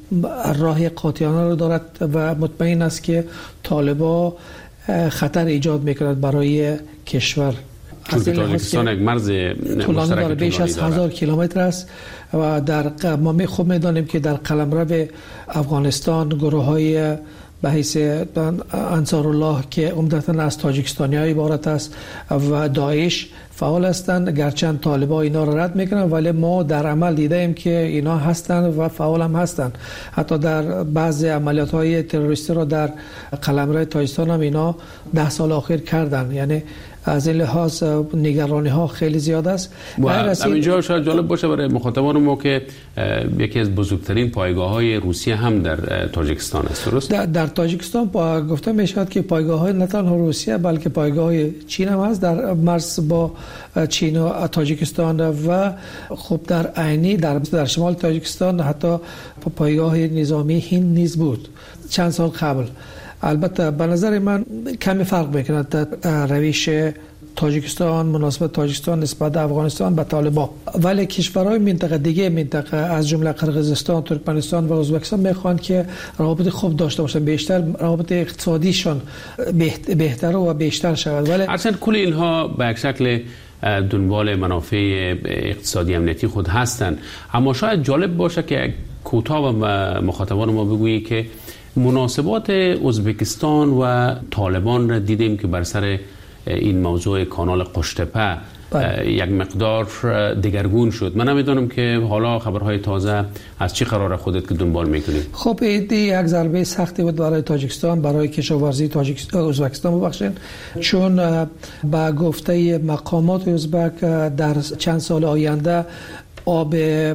راه قاطعانه رو دارد و مطمئن است که طالبان خطر ایجاد می‌کند برای کشور. چون تاجیکستان یک مرز مشترک بیش از هزار کیلومتر است و در ما می خوب می‌دانیم که در قلمرو افغانستان گروه‌های به حیث انصارالله که عمدتاً از تاجیکستانی‌ها عبارت است و داعش فعال هستند، گرچند طالبان اینا را رد میکنن ولی ما در عمل دیدیم که اینا هستند و فعال هم هستند. حتی در بعض عملیات‌های تروریستی را در قلمرو تاجیکستان هم اینا ده سال اخیر کردن. یعنی از این لحاظ نگرانی ها خیلی زیاد است. و همینجا شاید جالب باشه برای مخاطبان ما که یکی از بزرگترین پایگاه های روسیه هم در تاجیکستان است، درست؟ در, در تاجیکستان گفته می شود که پایگاه های نه تنها روسیه بلکه پایگاه های چین هم هست در مرز با چین و تاجیکستان و خب در عینی در, در شمال تاجیکستان حتی پایگاه نظامی هند نیز بود چند سال قبل. البته به نظر من کمی فرق میکند روش تاجیکستان، مناسبت تاجیکستان نسبت افغانستان به طالبان، ولی کشورهای منطقه دیگه منطقه از جمله قرقیزستان، ترکمنستان و ازبکستان میخوان که روابط خوب داشته باشن، بیشتر روابط اقتصادیشان بهتر و بیشتر شود. ولی اصلا کل اینها به یک شکل دنبال منافع اقتصادی امنیتی خود هستند. اما شاید جالب باشه که کوتاه و مخاطبان ما بگویی که مناسبات ازبکستان و طالبان را دیدیم که بر سر این موضوع کانال قشتپه یک مقدار دگرگون شد. من نمیدونم که حالا خبرهای تازه از چی قرار خودت که دنبال میکنید؟ خب این یک ضربه سختی بود برای تاجیکستان، برای کشاورزی تاجیکستان ازبکستان ببخشید، چون با گفته مقامات ازبک در چند سال آینده آب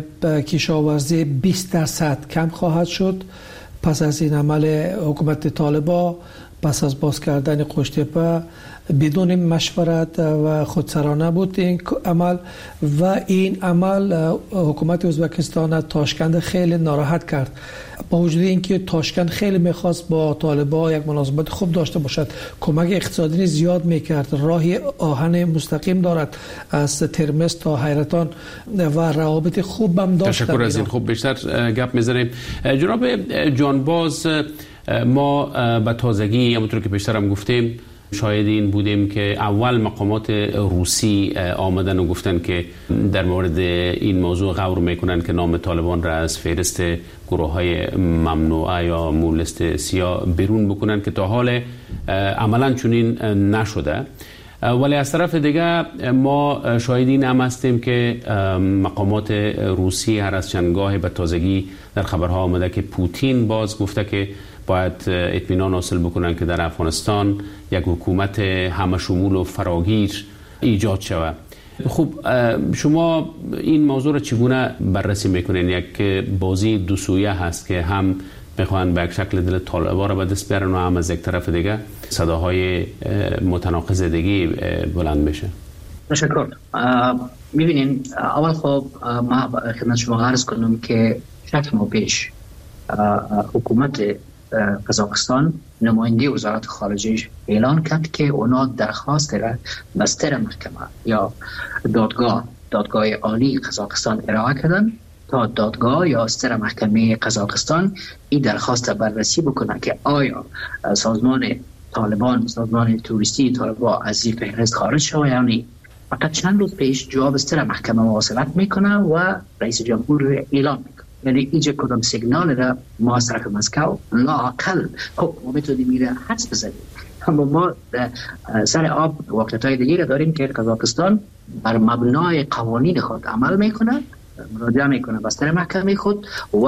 کشاورزی بیست درصد کم خواهد شد پس از این عمل حکومت طالبان، پس از باز کردن قشتپه بدون مشورت و خودسرانه بود این عمل و این عمل حکومت ازبکستان تاشکند خیلی ناراحت کرد. با وجود اینکه تاشکند خیلی میخواست با طالبان یک مناسبت خوب داشته باشد، کمک اقتصادی زیاد میکرد، راه آهن مستقیم دارد از ترمز تا حیرتان و روابط خوب هم داشت. تشکر از این. خوب بیشتر گپ میزنیم. جناب جانباز، ما به تازگی همونطور که بیشتر هم گفتیم شاید این بودیم که اول مقامات روسی آمدن و گفتن که در مورد این موضوع غور میکنن که نام طالبان را از فهرست گروه های ممنوعه یا مولست سیاه بیرون بکنن که تا حال عملا چنین نشده. ولی از طرف دیگه ما شاهدین هم هستیم که مقامات روسی هر از چندگاه به تازگی در خبرها آمده که پوتین باز گفته که باید اطمینان حاصل بکنن که در افغانستان یک حکومت همه شمول و فراگیر ایجاد شود. خب شما این موضوع را چگونه بررسی میکنین؟ یک بازی دو سویه هست که هم میخوان به یک شکل دل طالبان را به دست بیارن و هم از یک طرف دیگه صداهای متناقض دیگه بلند بشه. تشکر. میبینین اول خب ما خدمت شما عرض کنم که شک ما پیش حکومت قزاقستان نماینده وزارت خارجه اعلان کرد که اونا درخواست را به ستر محکمه یا دادگاه دادگاه عالی قزاقستان ارائه کردن تا دادگاه یا ستر محکمه قزاقستان این درخواست بررسی بکنه که آیا سازمان طالبان سازمان توریستی طالبان از این فهرست خارج شده یا نه. فقط چند روز پیش جواب ستر محکمه مواصلت میکنه و رئیس جمهور اعلان میکنه. یعنی اینجا کدام سیگنال را ما از طرف مسکو لااقل خب ما میتونیم میره حدس بزنیم، اما ما سر آب وقتهای دیگه داریم که قزاقستان بر مبنای قوانین خود عمل میکنه، مراجعه میکنه به ستر محکمه خود و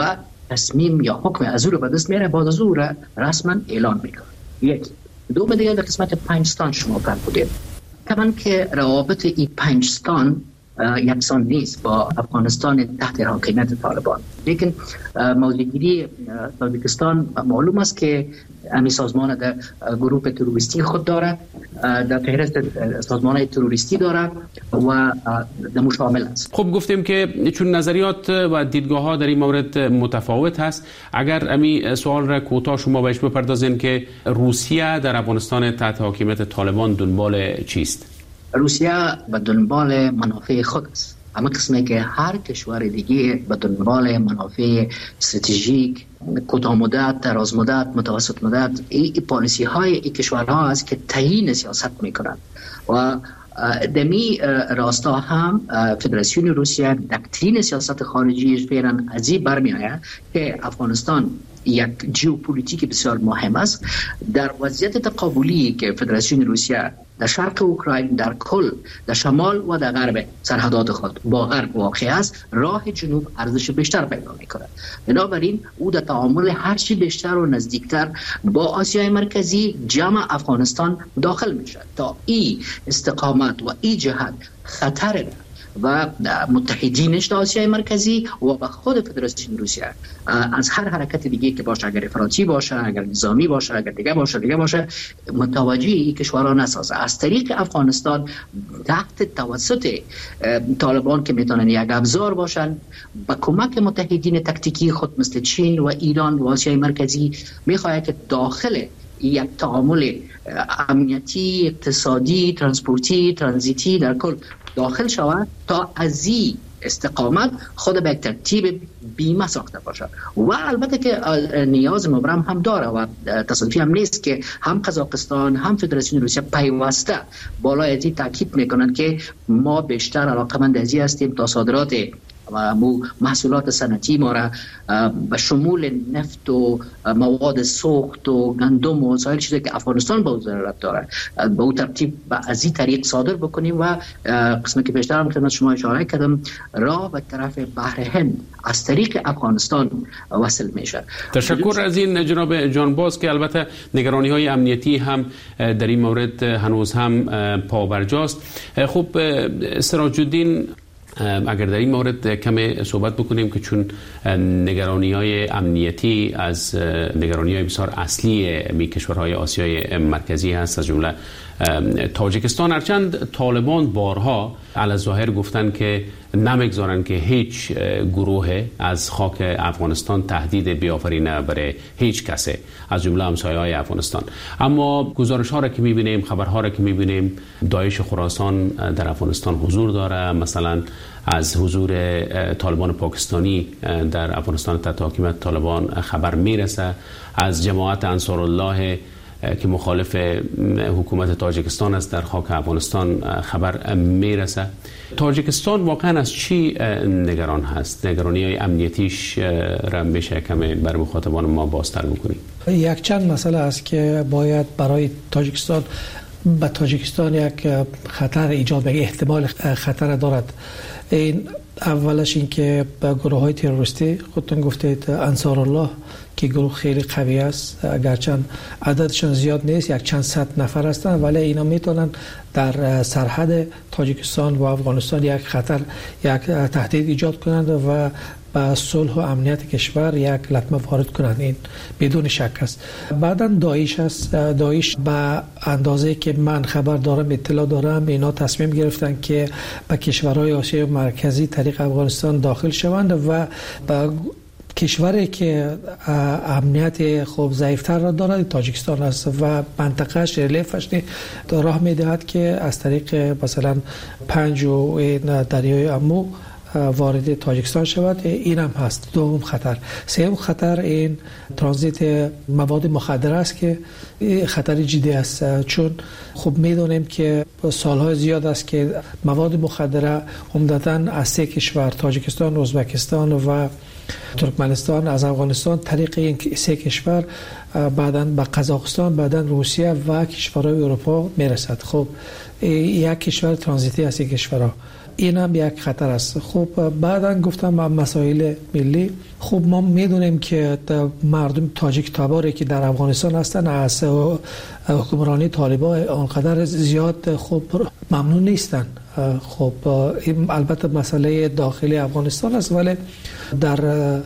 تصمیم یا حکم از او رو به دست میاره، بعد از او را رسما اعلان میکنه. یک دوم دیگه در قسمت پنجستان شما فرمودید، طبعا که روابط این پنجستان یکسان نیست با افغانستان تحت حاکمیت طالبان، لیکن موضوعگیری تاجیکستان معلوم است که امی سازمان در گروه تروریستی خود داره، در فهرست سازمان تروریستی داره و در مشامل است. خب گفتیم که چون نظریات و دیدگاه ها در این مورد متفاوت هست، اگر امی سوال را کوتاه شما بهش بپردازین که روسیه در افغانستان تحت حاکمیت طالبان دنبال چیست؟ روسیه به دنبال منافع خود است، اما قسمی که هر کشور دیگه به دنبال منافع استراتژیک کوتاه مدت، دراز مدت، متوسط مدت، این پالیسی های این کشورها است که تعیین سیاست میکنند و دمی راستا هم فدراسیون روسیه دکترین سیاست خارجیش فعلا از این برمی آید که افغانستان یک ژئوپلیتیک بسیار مهم است. در وضعیت تقابلی که فدراسیون روسیه در شرق اوکراین، در کل در شمال و در غرب سرحدات خود با غرب واقع است، راه جنوب ارزش بیشتر پیدا می‌کند. بنابراین او در تعامل هر چی بیشتر و نزدیکتر با آسیای مرکزی جمع افغانستان داخل میشه تا این استقامت و این جهت خطر و متحدینش در آسیای مرکزی و با خود فدراسیون روسیه از هر حرکت دیگه که باشه، اگر افراطی باشه، اگر نظامی باشه، اگر دیگه باشه دیگه باشه متوجه این کشورها نسازه. از طریق افغانستان تحت توسط طالبان که میتونن یک ابزار باشن، با کمک متحدین تکتیکی خود مثل چین و ایران و آسیای مرکزی میخواهد که داخل یک تعامل امنیتی، اقتصادی، ترانسپورتی، ترانزیتی در کل داخل شود تا از این استقامت خود به یک ترتیب بیمه ساخته باشد. و البته که نیاز مبرم هم داره و تصادفی هم نیست که هم قزاقستان هم فدراسیون روسیه پیوسته بالای از این تاکید میکنند که ما بیشتر علاقمند از این هستیم تا صادرات و محصولات صنعتی ما را به شمول نفت و مواد سوخت و گندم و سایر چیزی که افغانستان با ضرورت داره به اون ترتیب از این طریق صادر بکنیم و قسمی که بیشتر هم خدمت شما اشاره کردم راه به طرف بحر هند از طریق افغانستان وصل میشه. تشکر از این جناب جانباز که البته نگرانی های امنیتی هم در این مورد هنوز هم پابرجاست. خب سراج الدین، اگر در این مورد کمی صحبت بکنیم که چون نگرانی های امنیتی از نگرانی های بسیار اصلی می کشورهای آسیای مرکزی هست، از جمله تاجیکستان، هرچند طالبان بارها علی ظاهر گفتن که نمیگذارن که هیچ گروه از خاک افغانستان تهدید بیافرینه برای هیچ کسی از جمله همسایه‌های افغانستان، اما گزارش ها را که میبینیم، خبرها را که میبینیم، داعش خراسان در افغانستان حضور داره، مثلا از حضور طالبان پاکستانی در افغانستان تحت حاکمیت طالبان خبر میرسه، از جماعت انصار الله که مخالف حکومت تاجیکستان است در خاک افغانستان خبر میرسه. تاجیکستان واقعا از چی نگران هست؟ نگرانی های امنیتیش را میشه کمی بر مخاطبان ما بازتر بکنیم؟ یک چند مسئله است که باید برای تاجیکستان به تاجیکستان یک خطر ایجاد به احتمال خطر دارد. این اولش این که به گروه های تروریستی خودتون گفتید انصار الله که گروه خیلی قوی است، اگرچند عددشان زیاد نیست، یک چند صد نفر هستند، ولی اینا میتونن در سرحد تاجیکستان و افغانستان یک خطر، یک تهدید ایجاد کنند و به صلح و امنیت کشور یک لطمه وارد کنند. این بدون شک است. بعداً داعش است. داعش به اندازه که من خبر دارم، اطلاع دارم، اینا تصمیم گرفتن که به کشورهای آسیای مرکزی طریق افغانستان داخل شوند و به کشوری که امنیت خوب ضعیفتر را دارد تاجیکستان است و منطقهش ریلیفش راه میدهد که از طریق مثلا پنج و دریای امو وارد تاجیکستان شود. این هم هست دوم خطر. سوم خطر این ترانزیت مواد مخدر است که خطر جدی است، چون خب میدونیم که سالهای زیاد است که مواد مخدر عمدتاً از سه کشور تاجیکستان، ازبکستان و ترکمنستان از افغانستان طریق این سه کشور بعداً به قزاقستان، بعداً روسیه و کشورهای اروپا میرسد. خب یک کشور ترانزیتی است این کشورها. این هم یک خطر است. خب بعدا گفتم مسائل ملی، خب ما میدونیم که مردم تاجیک تباری که در افغانستان هستن از حکمرانی طالبان آنقدر زیاد خب ممنون نیستن. خب این البته مسئله داخلی افغانستان است، ولی در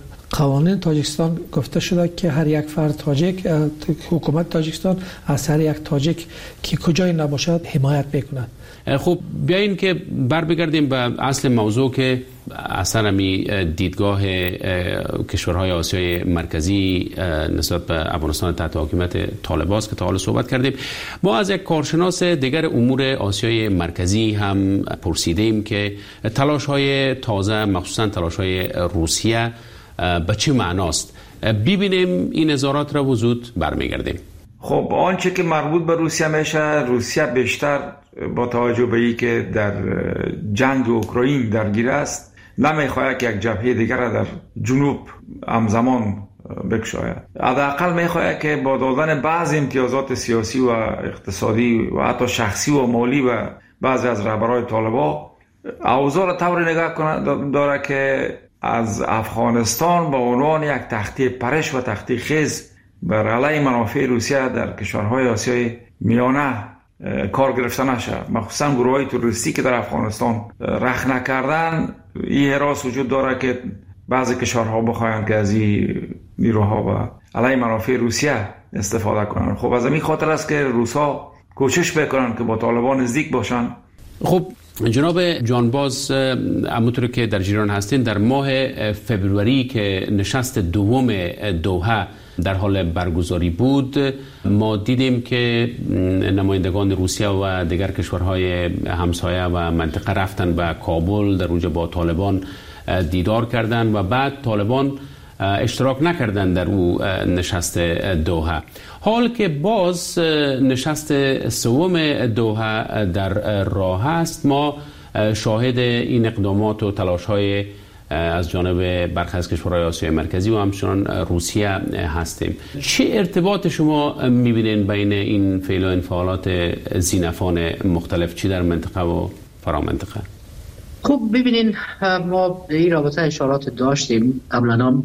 قوانین تاجیکستان گفته شده که هر یک فرد تاجیک، حکومت تاجیکستان از هر یک تاجیک که کجای نباشد حمایت میکنه. خب بیاین که بر بگردیم به اصل موضوع که اصلا می دیدگاه کشورهای آسیای مرکزی نسبت به افغانستان تحت حکومت طالبان است که تا حالا صحبت کردیم. ما از یک کارشناس دیگر امور آسیای مرکزی هم پرسیدیم که تلاش های تازه، مخصوصا تلاش های روسیه، به چه معناست. ببینیم این نظارات را وجود برمیگردیم. خب آنچه که مربوط به روسیه میشه، روسیه بیشتر با توجه به این که در جنگ اوکراین درگیر است نمیخواهد که یک جبهه دیگر را در جنوب همزمان بکشاید. حداقل میخواهد که با دادن بعض امتیازات سیاسی و اقتصادی و حتی شخصی و مالی و بعضی از رهبران طالبان اوضاع را طوری نگاه کنه داره که از افغانستان با عنوان یک تخته پرش و تخته خیز بر علیه منافع روسیه در کشورهای آسیای میانه کار گرفته نشه. مخصوصا گروه‌های تروریستی که در افغانستان رخ نکردن، این حراس وجود داره که بعضی کشورها بخواهند که از این نیروها و علیه منافع روسیه استفاده کنند. خب از این خاطر است که روسا کوشش بکنن که با طالبان نزدیک باشن. خب جناب جانباز، همونطور که در جریان هستین، در ماه فبروری که نشست دوم دوحه در حال برگزاری بود، ما دیدیم که نمایندگان روسیه و دیگر کشورهای همسایه و منطقه رفتن به کابل، در اونجا با طالبان دیدار کردند و بعد طالبان اشتراک نکردند در او نشست دوحه. حال که باز نشست سوم دوحه در راه است، ما شاهد این اقدامات و تلاش‌های از جانب برخی از کشورهای آسیای مرکزی و همچنان روسیه هستیم. چه ارتباط شما می‌بینید بین این فعل و انفعالات زینفان مختلف، چی در منطقه و فرامنطقه؟ خب ببینین، ما این رابطه اشارات داشتیم قبلا.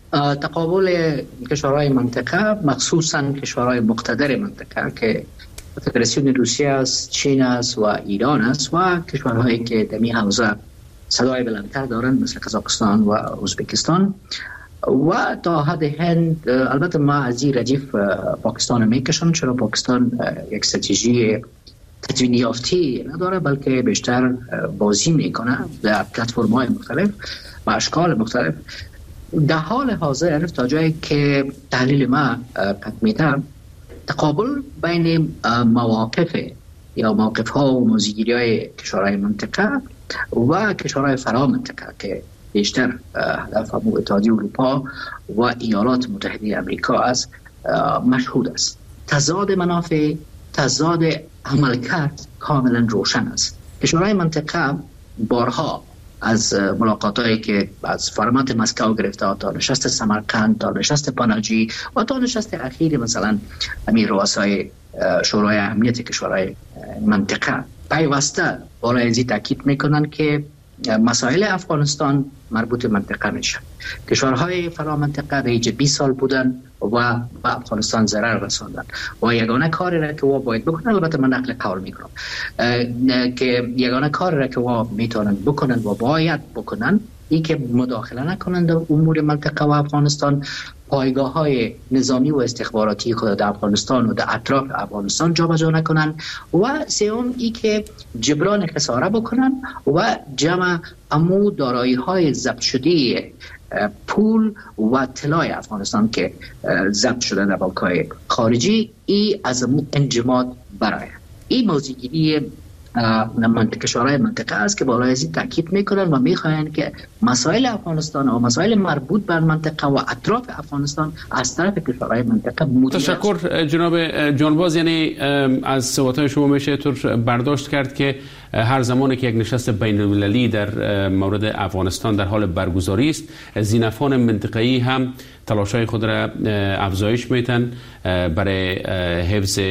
تقابل کشورهای منطقه، مخصوصا کشورهای مقتدر منطقه که فدراسیون روسیه است، چین است و ایران است و کشورهایی که در این حوزه صدای بلندتر دارن مثل قزاقستان و ازبکستان و تا حد هند. البته ما از این ردیف پاکستان میکشن، چرا پاکستان یک استراتژی تدوین یافتی نداره بلکه بیشتر بازی میکنه در پلتفرم‌های مختلف و اشکال مختلف. در حال حاضر تا جایی که تحلیل ما قد میده، تقابل بین مواقف یا موقف ها و موضوعگیری های کشورهای منطقه و کشورهای فرا منطقه که بیشتر هدف همون اتحادیه اروپا و ایالات متحده امریکا است مشهود است. تضاد منافع، تضاد عملکرد کاملا روشن است. کشورهای منطقه بارها از ملاقاتایی که از فرمت مسکو گرفته تا نشست سمرقند تا نشست پاناجی و تا نشست اخیر مثلا امیر رؤسای شورای امنیت کشورهای منطقه پیوسته بالای ازی تاکید میکنن که مسائل افغانستان مربوط منطقه میشه. کشورهای فرامنطقه رئیس بیست سال بودن و به افغانستان ضرر رساندن و یگانه کاری را که وا باید بکنن، البته من نقل قول میکنم که یگانه کاری را که وا میتونن بکنن و باید بکنن این که مداخله نکنند در امور منطقه و افغانستان، پایگاه های نظامی و استخباراتی خود در افغانستان و در اطراف افغانستان جابجا نکنند و سوم ای که جبران خساره بکنن و جمع امو دارایی های ضبط شده پول و طلای افغانستان که ضبط شده در بانک‌های خارجی ای از امو انجماد برای این موضوعگیری منطقه کشورهای منطقه است که بالای ازی تاکید میکنن و میخواین که مسائل افغانستان و مسائل مربوط بر منطقه و اطراف افغانستان از طرف کشورهای منطقه مدیریت. تشکر جناب جانباز. یعنی از صحبت‌های شما میشه طور برداشت کرد که هر زمانی که یک نشست بین‌المللی در مورد افغانستان در حال برگزاری است، زینفان منطقه‌ای هم تلاش‌های خود را افزایش میتن برای حفظ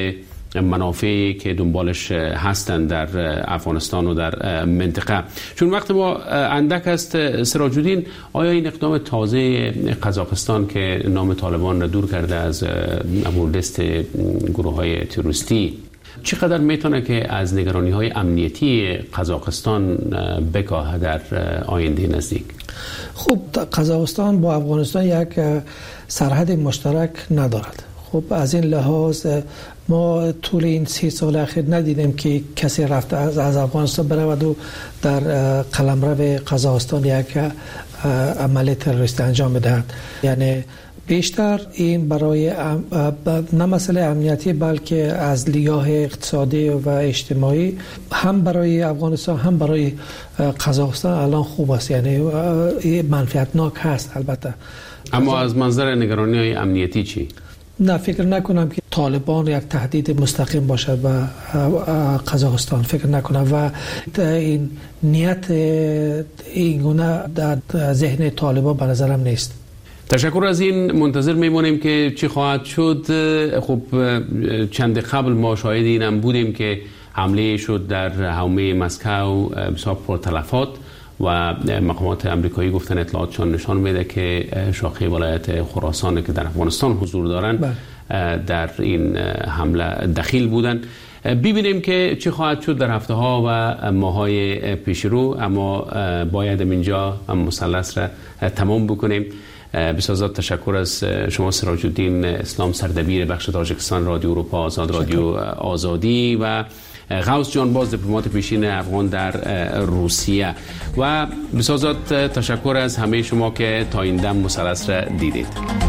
منافعی که دنبالش هستند در افغانستان و در منطقه. چون وقت ما اندک است سراج الدین، آیا این اقدام تازه قزاقستان که نام طالبان را دور کرده از لیست گروه‌های تروریستی چقدر میتونه که از نگرانی‌های امنیتی قزاقستان بکاهه در آینده نزدیک؟ خب قزاقستان با افغانستان یک سرحد مشترک ندارد. خب از این لحاظ ما طول این سی سال اخیر ندیدیم که کسی رفته از افغانستان برود و در قلمرو قزاقستان یک عمل تروریستی انجام بدهد. یعنی بیشتر این برای نه مسئله امنیتی بلکه از لحاظ اقتصادی و اجتماعی هم برای افغانستان هم برای قزاقستان الان خوب است، یعنی منفعتناک هست. البته اما از منظر نگرانی امنیتی چی؟ نه، فکر نکنم که طالبان یک تهدید مستقیم باشد و قزاقستان، فکر نکنم و این نیت این گونه در ذهن طالبان به نظرم نیست. تشکر از این. منتظر میمونیم که چی خواهد شد. خب چند قبل ما شاهد اینم بودیم که حمله شد در حومه مسکو بسیار پرتلفات و مقامات امریکایی گفتن اطلاعاتشان نشان میده که شاخه ولایت خراسان که در افغانستان حضور دارن در این حمله دخیل بودن. ببینیم که چی خواهد شد در هفته ها و ماه های پیش رو، اما باید اینجا مثلث را تمام بکنیم. بسیار تشکر از شما سراج الدین اسلام، سردبیر بخش تاجیکستان رادیو اروپا آزاد، رادیو آزادی، و غوث جان باز، دیپلمات پیشین افغان در روسیه. و بسیار تشکر از همه شما که تا این دم مثلث را دیدید.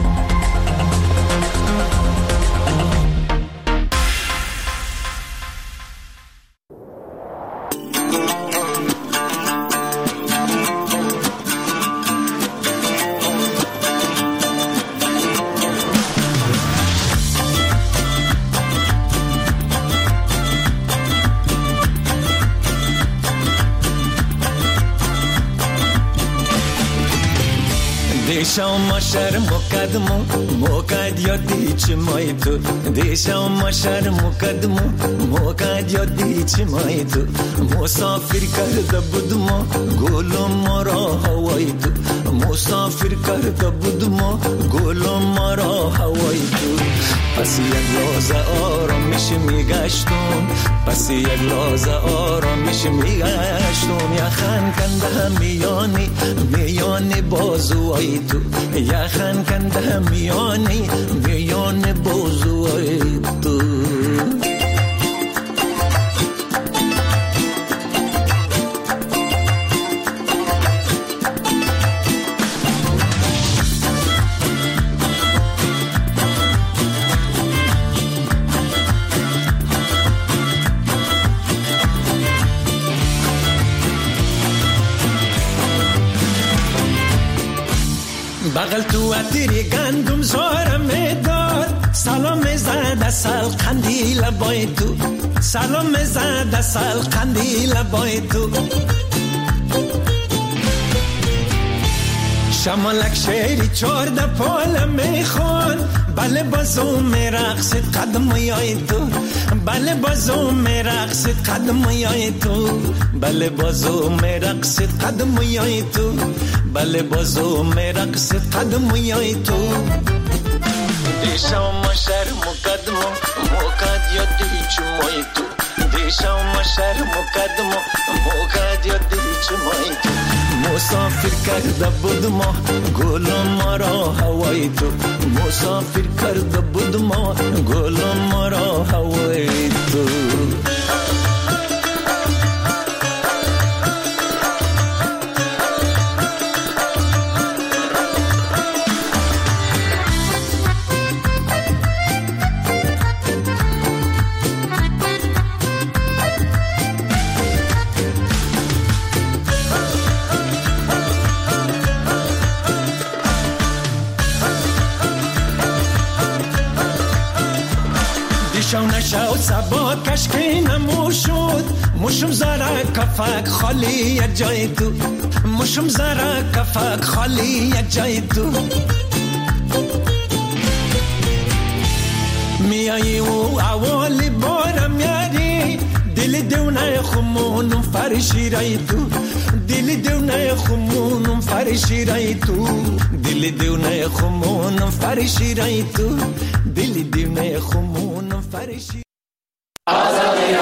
دیشم شهر مقدمو موقع یادی چی مای تو، دیشم شهر مقدمو موقع یادی چی مای تو، مسافر کرده بودم گلم مرا هوای تو، مسافر کرده بودم گلم مرا هوای تو. پس یک لحظه آرامش میگشتم، پس یک لحظه آرامش میگشتم، یخن کنده میانی میانی بازوی تو، یخن کنده میانی میانی بازوی تو. بغل تو اتری گندم زارم میداد، سلام زد سال قندیل بای تو، سلام زد سال قندیل بای تو. شمالک شیری چارده پال میخوان، بله بازو میرقصد قدم یای تو، بله بازو میرقصد قدم یای تو، بله بازو میرقصد قدم یای تو، بله بازو میرقصد قدم یای تو. دیشم شهر مقدمو موقع یادی چی مای تو، دیشم شهر مقدمو موقع یادی چی مای تو، مسافر کرده بودم گلم مرا هوای تو، مسافر کرده بودم گلم مرا هوای تو. شو نشود سبا کشکی نموشود، مشم زره کفک خالی یک جای تو، مشم زره کفک خالی یک جای تو. می میایی و اول بارم یاری دل دونه خمونم فرشی رای تو دل دونه خمونم فرشی رای تو دل دونه خمونم فرشی رای تو دل دونه خمونم فرشی